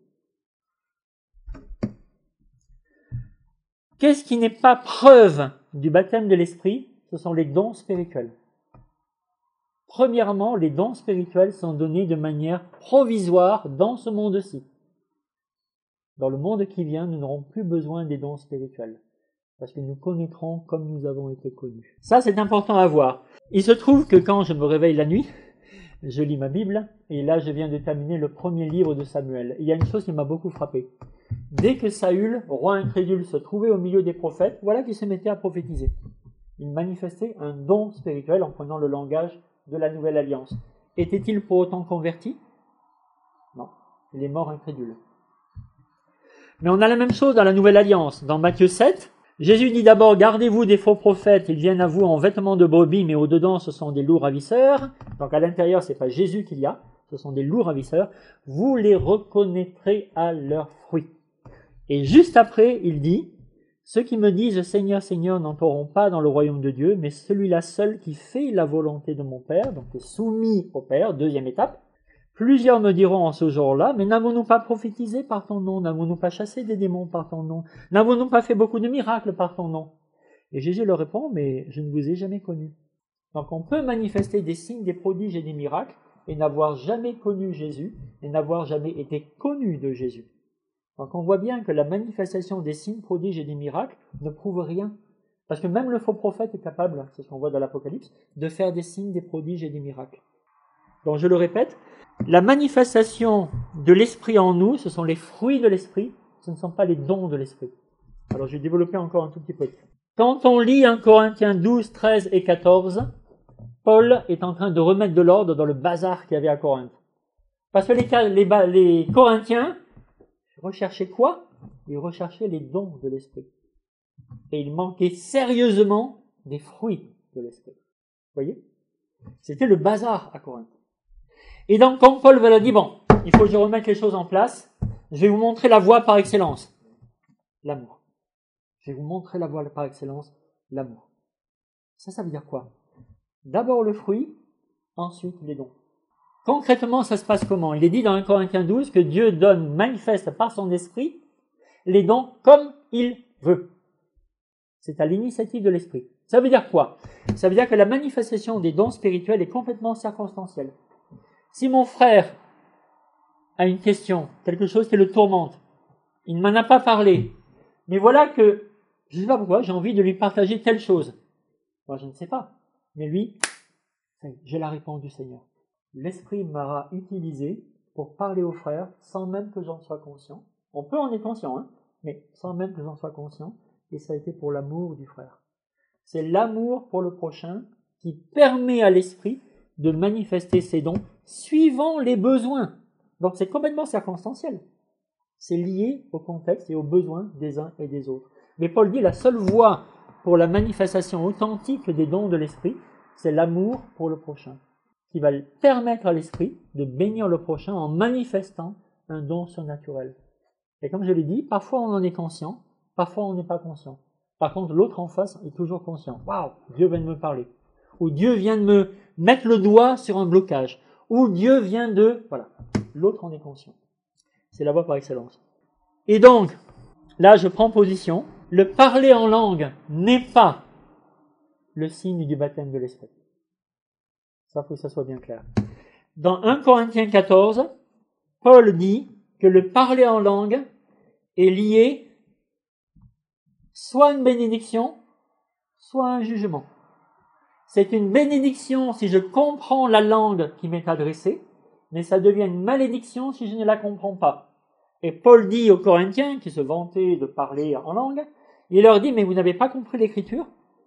A: Qu'est-ce qui n'est pas preuve du baptême de l'Esprit? Ce sont les dons spirituels. Premièrement, les dons spirituels sont donnés de manière provisoire dans ce monde-ci. Dans le monde qui vient, nous n'aurons plus besoin des dons spirituels, parce que nous connaîtrons comme nous avons été connus. Ça, c'est important à voir. Il se trouve que quand je me réveille la nuit, je lis ma Bible, et là je viens de terminer le premier livre de Samuel. Il y a une chose qui m'a beaucoup frappé. Dès que Saül, roi incrédule, se trouvait au milieu des prophètes, voilà qu'il se mettait à prophétiser. Il manifestait un don spirituel en prenant le langage de la nouvelle alliance. Était-il pour autant converti? Non, il est mort incrédule. Mais on a la même chose dans la nouvelle alliance. Dans Matthieu 7, Jésus dit d'abord, gardez-vous des faux prophètes, ils viennent à vous en vêtements de brebis, mais au-dedans ce sont des loups ravisseurs. Donc à l'intérieur, ce n'est pas Jésus qu'il y a, ce sont des loups ravisseurs. Vous les reconnaîtrez à leurs fruits. Et juste après, il dit, ceux qui me disent Seigneur, Seigneur n'entreront pas dans le royaume de Dieu, mais celui-là seul qui fait la volonté de mon Père, donc est soumis au Père, deuxième étape. Plusieurs me diront en ce jour-là, mais n'avons-nous pas prophétisé par ton nom? N'avons-nous pas chassé des démons par ton nom? N'avons-nous pas fait beaucoup de miracles par ton nom? Et Jésus leur répond, mais je ne vous ai jamais connu. Donc on peut manifester des signes, des prodiges et des miracles, et n'avoir jamais connu Jésus, et n'avoir jamais été connu de Jésus. Donc on voit bien que la manifestation des signes, prodiges et des miracles ne prouve rien. Parce que même le faux prophète est capable, c'est ce qu'on voit dans l'Apocalypse, de faire des signes, des prodiges et des miracles. Donc je le répète, la manifestation de l'Esprit en nous, ce sont les fruits de l'Esprit, ce ne sont pas les dons de l'Esprit. Alors je vais développer encore un tout petit peu. Quand on lit 1 Corinthiens 12, 13 et 14, Paul est en train de remettre de l'ordre dans le bazar qu'il y avait à Corinthe. Parce que les Corinthiens recherchaient quoi? Ils recherchaient les dons de l'Esprit. Et il manquait sérieusement des fruits de l'Esprit. Vous voyez? C'était le bazar à Corinthe. Et donc, quand Paul va leur dire, bon, il faut que je remette les choses en place, je vais vous montrer la voie par excellence. L'amour. Je vais vous montrer la voie par excellence, l'amour. Ça veut dire quoi? D'abord le fruit, ensuite les dons. Concrètement, ça se passe comment? Il est dit dans 1 Corinthiens 12 que Dieu manifeste par son esprit les dons comme il veut. C'est à l'initiative de l'esprit. Ça veut dire quoi? Ça veut dire que la manifestation des dons spirituels est complètement circonstancielle. Si mon frère a une question, quelque chose qui le tourmente, il ne m'en a pas parlé, mais voilà que, je ne sais pas pourquoi, j'ai envie de lui partager telle chose. Moi, je ne sais pas. Mais lui, j'ai la réponse du Seigneur. L'Esprit m'aura utilisé pour parler aux frères sans même que j'en sois conscient. On peut en être conscient, hein, mais sans même que j'en sois conscient. Et ça a été pour l'amour du frère. C'est l'amour pour le prochain qui permet à l'Esprit de manifester ses dons suivant les besoins. Donc c'est complètement circonstanciel. C'est lié au contexte et aux besoins des uns et des autres. Mais Paul dit la seule voie pour la manifestation authentique des dons de l'Esprit, c'est l'amour pour le prochain, qui va permettre à l'Esprit de bénir le prochain en manifestant un don surnaturel. Et comme je l'ai dit, parfois on en est conscient, parfois on n'est pas conscient. Par contre, l'autre en face est toujours conscient. Waouh, Dieu vient de me parler. Ou Dieu vient de me mettre le doigt sur un blocage. Ou Dieu vient de... Voilà, l'autre en est conscient. C'est la voie par excellence. Et donc, là je prends position. Le parler en langue n'est pas le signe du baptême de l'Esprit. Ça, faut que ça soit bien clair. Dans 1 Corinthiens 14, Paul dit que le parler en langue est lié soit à une bénédiction, soit à un jugement. C'est une bénédiction si je comprends la langue qui m'est adressée, mais ça devient une malédiction si je ne la comprends pas. Et Paul dit aux Corinthiens, qui se vantaient de parler en langue, il leur dit, mais vous n'avez pas compris l'Écriture?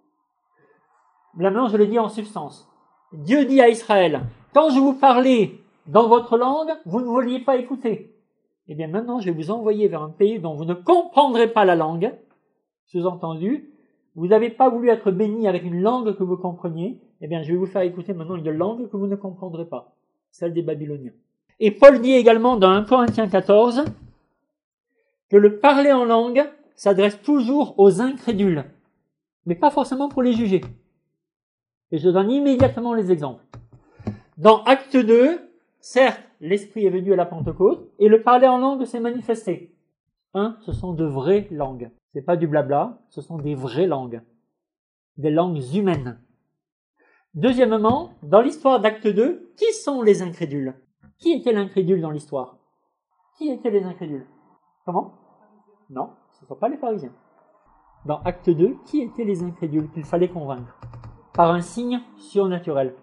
A: Là maintenant, je le dis en substance. Dieu dit à Israël, quand je vous parlais dans votre langue, vous ne vouliez pas écouter. Eh bien maintenant, je vais vous envoyer vers un pays dont vous ne comprendrez pas la langue. Sous-entendu, vous n'avez pas voulu être béni avec une langue que vous compreniez. Eh bien, je vais vous faire écouter maintenant une langue que vous ne comprendrez pas, celle des Babyloniens. Et Paul dit également dans 1 Corinthiens 14 que le parler en langue s'adresse toujours aux incrédules, mais pas forcément pour les juger. Et je donne immédiatement les exemples. Dans Acte 2, certes, l'Esprit est venu à la Pentecôte, et le parler en langue s'est manifesté. Ce sont de vraies langues. C'est pas du blabla, ce sont des vraies langues. Des langues humaines. Deuxièmement, dans l'histoire d'Acte 2, qui sont les incrédules? Qui était l'incrédule dans l'histoire? Qui étaient les incrédules? Comment? Non, ce ne sont pas les pharisiens. Dans Acte 2, qui étaient les incrédules qu'il fallait convaincre? Par un signe surnaturel.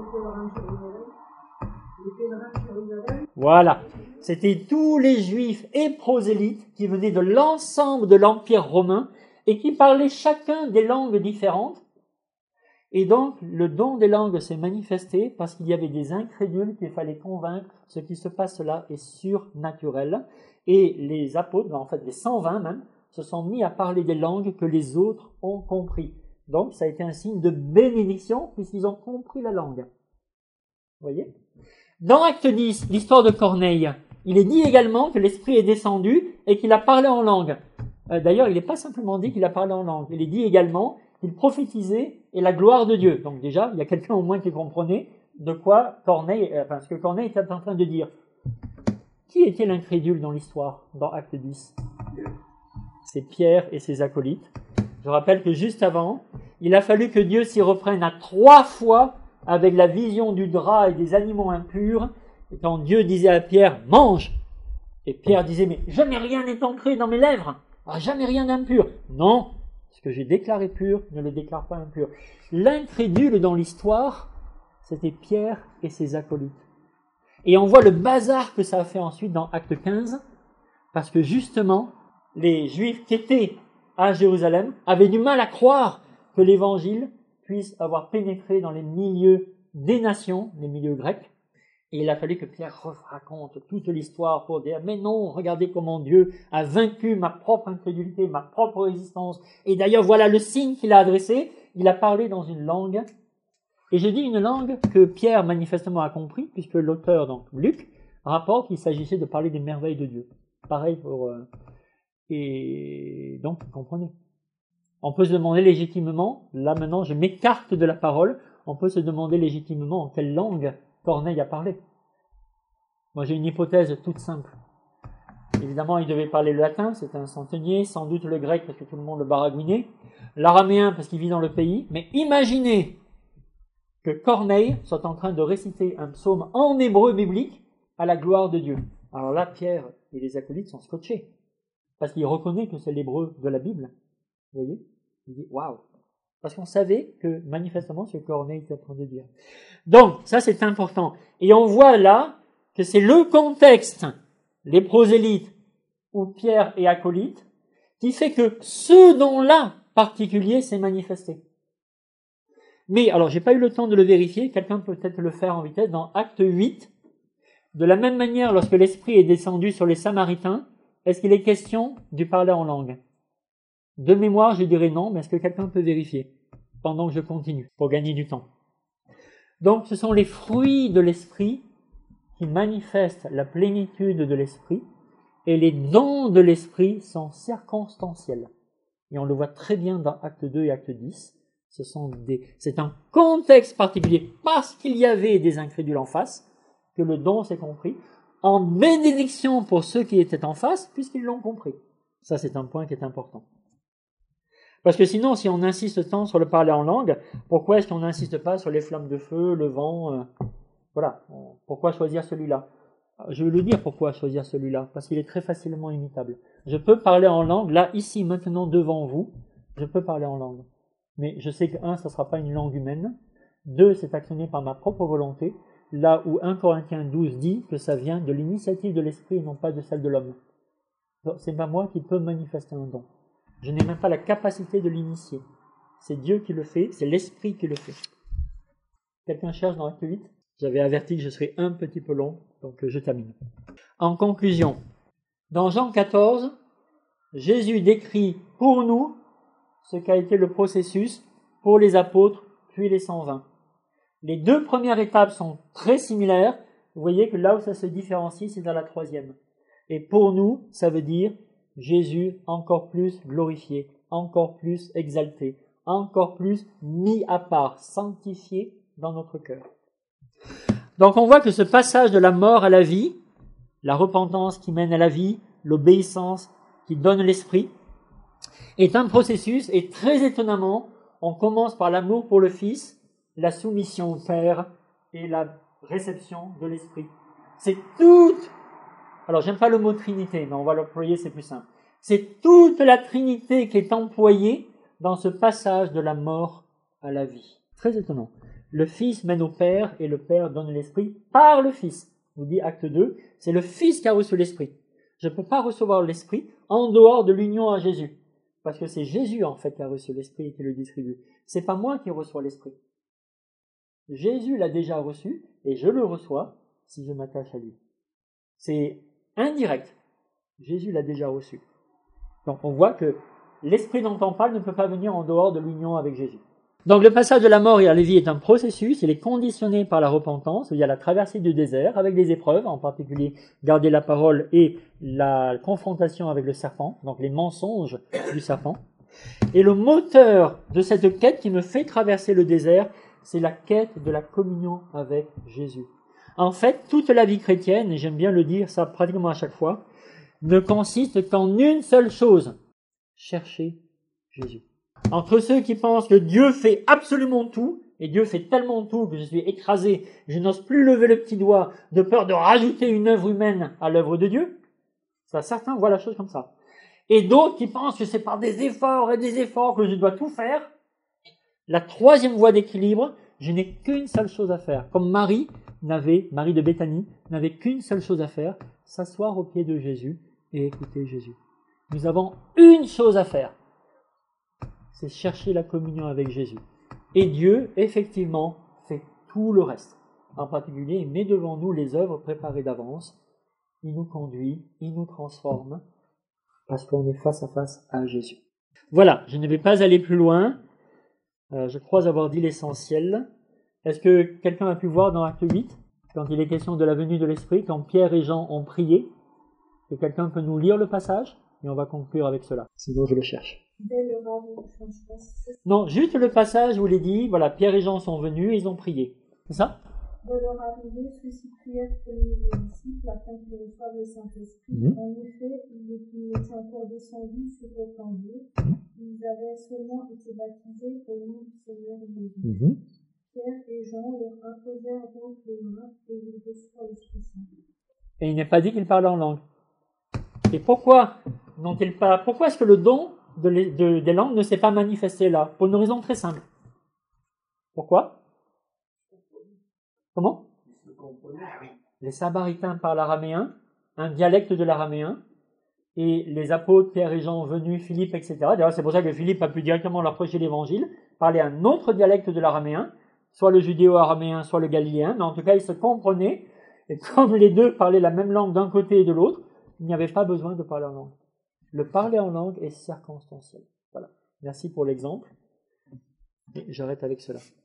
A: Voilà. C'était tous les juifs et prosélytes qui venaient de l'ensemble de l'Empire romain et qui parlaient chacun des langues différentes. Et donc, le don des langues s'est manifesté parce qu'il y avait des incrédules qu'il fallait convaincre. Ce qui se passe là est surnaturel. Et les apôtres, en fait les 120 même, se sont mis à parler des langues que les autres ont compris. Donc, ça a été un signe de bénédiction puisqu'ils ont compris la langue. Vous voyez? Dans Acte 10, l'histoire de Corneille, il est dit également que l'Esprit est descendu et qu'il a parlé en langue. D'ailleurs, il n'est pas simplement dit qu'il a parlé en langue. Il est dit également qu'il prophétisait et la gloire de Dieu. Donc déjà, il y a quelqu'un au moins qui comprenait de quoi Corneille, ce que Corneille était en train de dire. Qui était l'incrédule dans l'histoire, dans Acte 10? C'est Pierre et ses acolytes. Je rappelle que juste avant, il a fallu que Dieu s'y reprenne à 3 fois avec la vision du drap et des animaux impurs. Et quand Dieu disait à Pierre, mange, et Pierre disait, mais jamais rien n'est ancré dans mes lèvres, jamais rien d'impur. Non, Ce que j'ai déclaré pur, ne le déclare pas impur. L'incrédule dans l'histoire, c'était Pierre et ses acolytes. Et on voit le bazar que ça a fait ensuite dans Acte 15, parce que justement, les Juifs qui étaient à Jérusalem avaient du mal à croire que l'Évangile puisse avoir pénétré dans les milieux des nations, les milieux grecs. Et il a fallu que Pierre raconte toute l'histoire pour dire « Mais non, regardez comment Dieu a vaincu ma propre incrédulité, ma propre résistance. Et d'ailleurs, voilà le signe qu'il a adressé. Il a parlé dans une langue. » Et je dis une langue que Pierre manifestement a compris, puisque l'auteur, donc Luc, rapporte qu'il s'agissait de parler des merveilles de Dieu. Pareil pour... Et donc, vous comprenez. On peut se demander légitimement, là maintenant je m'écarte de la parole, on peut se demander légitimement en quelle langue Corneille a parlé. Moi j'ai une hypothèse toute simple. Évidemment il devait parler le latin, c'était un centenier, sans doute le grec parce que tout le monde le baragouinait, l'araméen parce qu'il vit dans le pays, mais imaginez que Corneille soit en train de réciter un psaume en hébreu biblique à la gloire de Dieu. Alors là Pierre et les acolytes sont scotchés, parce qu'il reconnaît que c'est l'hébreu de la Bible. Vous voyez? Il dit waouh! Parce qu'on savait que manifestement ce que Corneille était en train de dire. Donc, ça c'est important. Et on voit là que c'est le contexte, les prosélytes ou Pierre et acolytes, qui fait que ce don-là particulier s'est manifesté. Mais, alors j'ai pas eu le temps de le vérifier, quelqu'un peut peut-être le faire en vitesse, dans Acte 8, de la même manière, lorsque l'Esprit est descendu sur les Samaritains, est-ce qu'il est question du parler en langue? De mémoire, je dirais non, mais est-ce que quelqu'un peut vérifier pendant que je continue, pour gagner du temps? Donc, ce sont les fruits de l'esprit qui manifestent la plénitude de l'esprit, et les dons de l'esprit sont circonstanciels. Et on le voit très bien dans Acte 2 et Acte 10. C'est un contexte particulier, parce qu'il y avait des incrédules en face, que le don s'est compris, en bénédiction pour ceux qui étaient en face, puisqu'ils l'ont compris. Ça, c'est un point qui est important. Parce que sinon, si on insiste tant sur le parler en langue, pourquoi est-ce qu'on n'insiste pas sur les flammes de feu, le vent, voilà. Pourquoi choisir celui-là? Je vais le dire pourquoi choisir celui-là, parce qu'il est très facilement imitable. Je peux parler en langue, là, ici, maintenant, devant vous, je peux parler en langue. Mais je sais que, un, ça ne sera pas une langue humaine, deux, c'est actionné par ma propre volonté, là où 1 Corinthiens 12 dit que ça vient de l'initiative de l'esprit et non pas de celle de l'homme. C'est pas moi qui peux manifester un don. Je n'ai même pas la capacité de l'initier. C'est Dieu qui le fait, c'est l'Esprit qui le fait. Quelqu'un cherche dans Acte 8? J'avais averti que je serais un petit peu long, donc je termine. En conclusion, dans Jean 14, Jésus décrit pour nous ce qu'a été le processus pour les apôtres, puis les 120. Les deux premières étapes sont très similaires. Vous voyez que là où ça se différencie, c'est dans la troisième. Et pour nous, ça veut dire Jésus encore plus glorifié, encore plus exalté, encore plus mis à part, sanctifié dans notre cœur. Donc on voit que ce passage de la mort à la vie, la repentance qui mène à la vie, l'obéissance qui donne l'esprit, est un processus, et très étonnamment, on commence par l'amour pour le Fils, la soumission au Père et la réception de l'Esprit. C'est toute... Alors, j'aime pas le mot Trinité, mais on va l'employer, c'est plus simple. C'est toute la Trinité qui est employée dans ce passage de la mort à la vie. Très étonnant. Le Fils mène au Père et le Père donne l'Esprit par le Fils. Vous dit Acte 2, c'est le Fils qui a reçu l'Esprit. Je ne peux pas recevoir l'Esprit en dehors de l'union à Jésus. Parce que c'est Jésus, en fait, qui a reçu l'Esprit et qui le distribue. C'est pas moi qui reçois l'Esprit. Jésus l'a déjà reçu et je le reçois si je m'attache à lui. C'est indirect. Jésus l'a déjà reçu. Donc on voit que l'Esprit dont on parle ne peut pas venir en dehors de l'union avec Jésus. Donc le passage de la mort et à la vie est un processus, il est conditionné par la repentance, il y a la traversée du désert avec des épreuves, en particulier garder la parole et la confrontation avec le serpent, donc les mensonges du serpent. Et le moteur de cette quête qui me fait traverser le désert, c'est la quête de la communion avec Jésus. En fait, toute la vie chrétienne, et j'aime bien le dire ça pratiquement à chaque fois, ne consiste qu'en une seule chose, chercher Jésus. Entre ceux qui pensent que Dieu fait absolument tout, et Dieu fait tellement tout que je suis écrasé, je n'ose plus lever le petit doigt de peur de rajouter une œuvre humaine à l'œuvre de Dieu, ça, certains voient la chose comme ça. et d'autres qui pensent que c'est par des efforts et des efforts que je dois tout faire. La troisième voie d'équilibre, je n'ai qu'une seule chose à faire. Comme Marie de Béthanie, n'avait qu'une seule chose à faire, s'asseoir aux pieds de Jésus et écouter Jésus. Nous avons une chose à faire, c'est chercher la communion avec Jésus. Et Dieu, effectivement, fait tout le reste. En particulier, il met devant nous les œuvres préparées d'avance. Il nous conduit, il nous transforme, parce qu'on est face à face à Jésus. Voilà, je ne vais pas aller plus loin. Je crois avoir dit l'essentiel. Est-ce que quelqu'un a pu voir dans Acte 8, quand il est question de la venue de l'Esprit, quand Pierre et Jean ont prié? Et quelqu'un peut nous lire le passage? Et on va conclure avec cela. Sinon, je le cherche. Non, juste le passage où il est dit, voilà, Pierre et Jean sont venus et ils ont prié. C'est ça?
B: De leur arrivée, ceux-ci prièrent pour les disciples afin qu'ils reçoivent le Saint-Esprit. En effet, ils étaient encore descendus sur aucun d'eux. Ils avaient seulement été baptisés au nom du Seigneur Jésus. Pierre et Jean leur imposèrent donc les mains et ils reçurent l'Esprit Saint.
A: Et il n'est pas dit qu'ils parlent en langue. Et pourquoi est-ce que le don des langues ne s'est pas manifesté là? Pour une raison très simple. Pourquoi? Comment? Les Samaritains parlent araméen, un dialecte de l'araméen, et les apôtres Pierre et Jean venus, Philippe, etc. D'ailleurs, c'est pour ça que Philippe a pu directement leur prêcher l'évangile, parler un autre dialecte de l'araméen, soit le judéo-araméen, soit le galiléen, mais en tout cas, ils se comprenaient, et comme les deux parlaient la même langue d'un côté et de l'autre, il n'y avait pas besoin de parler en langue. Le parler en langue est circonstanciel. Voilà. Merci pour l'exemple. Et j'arrête avec cela.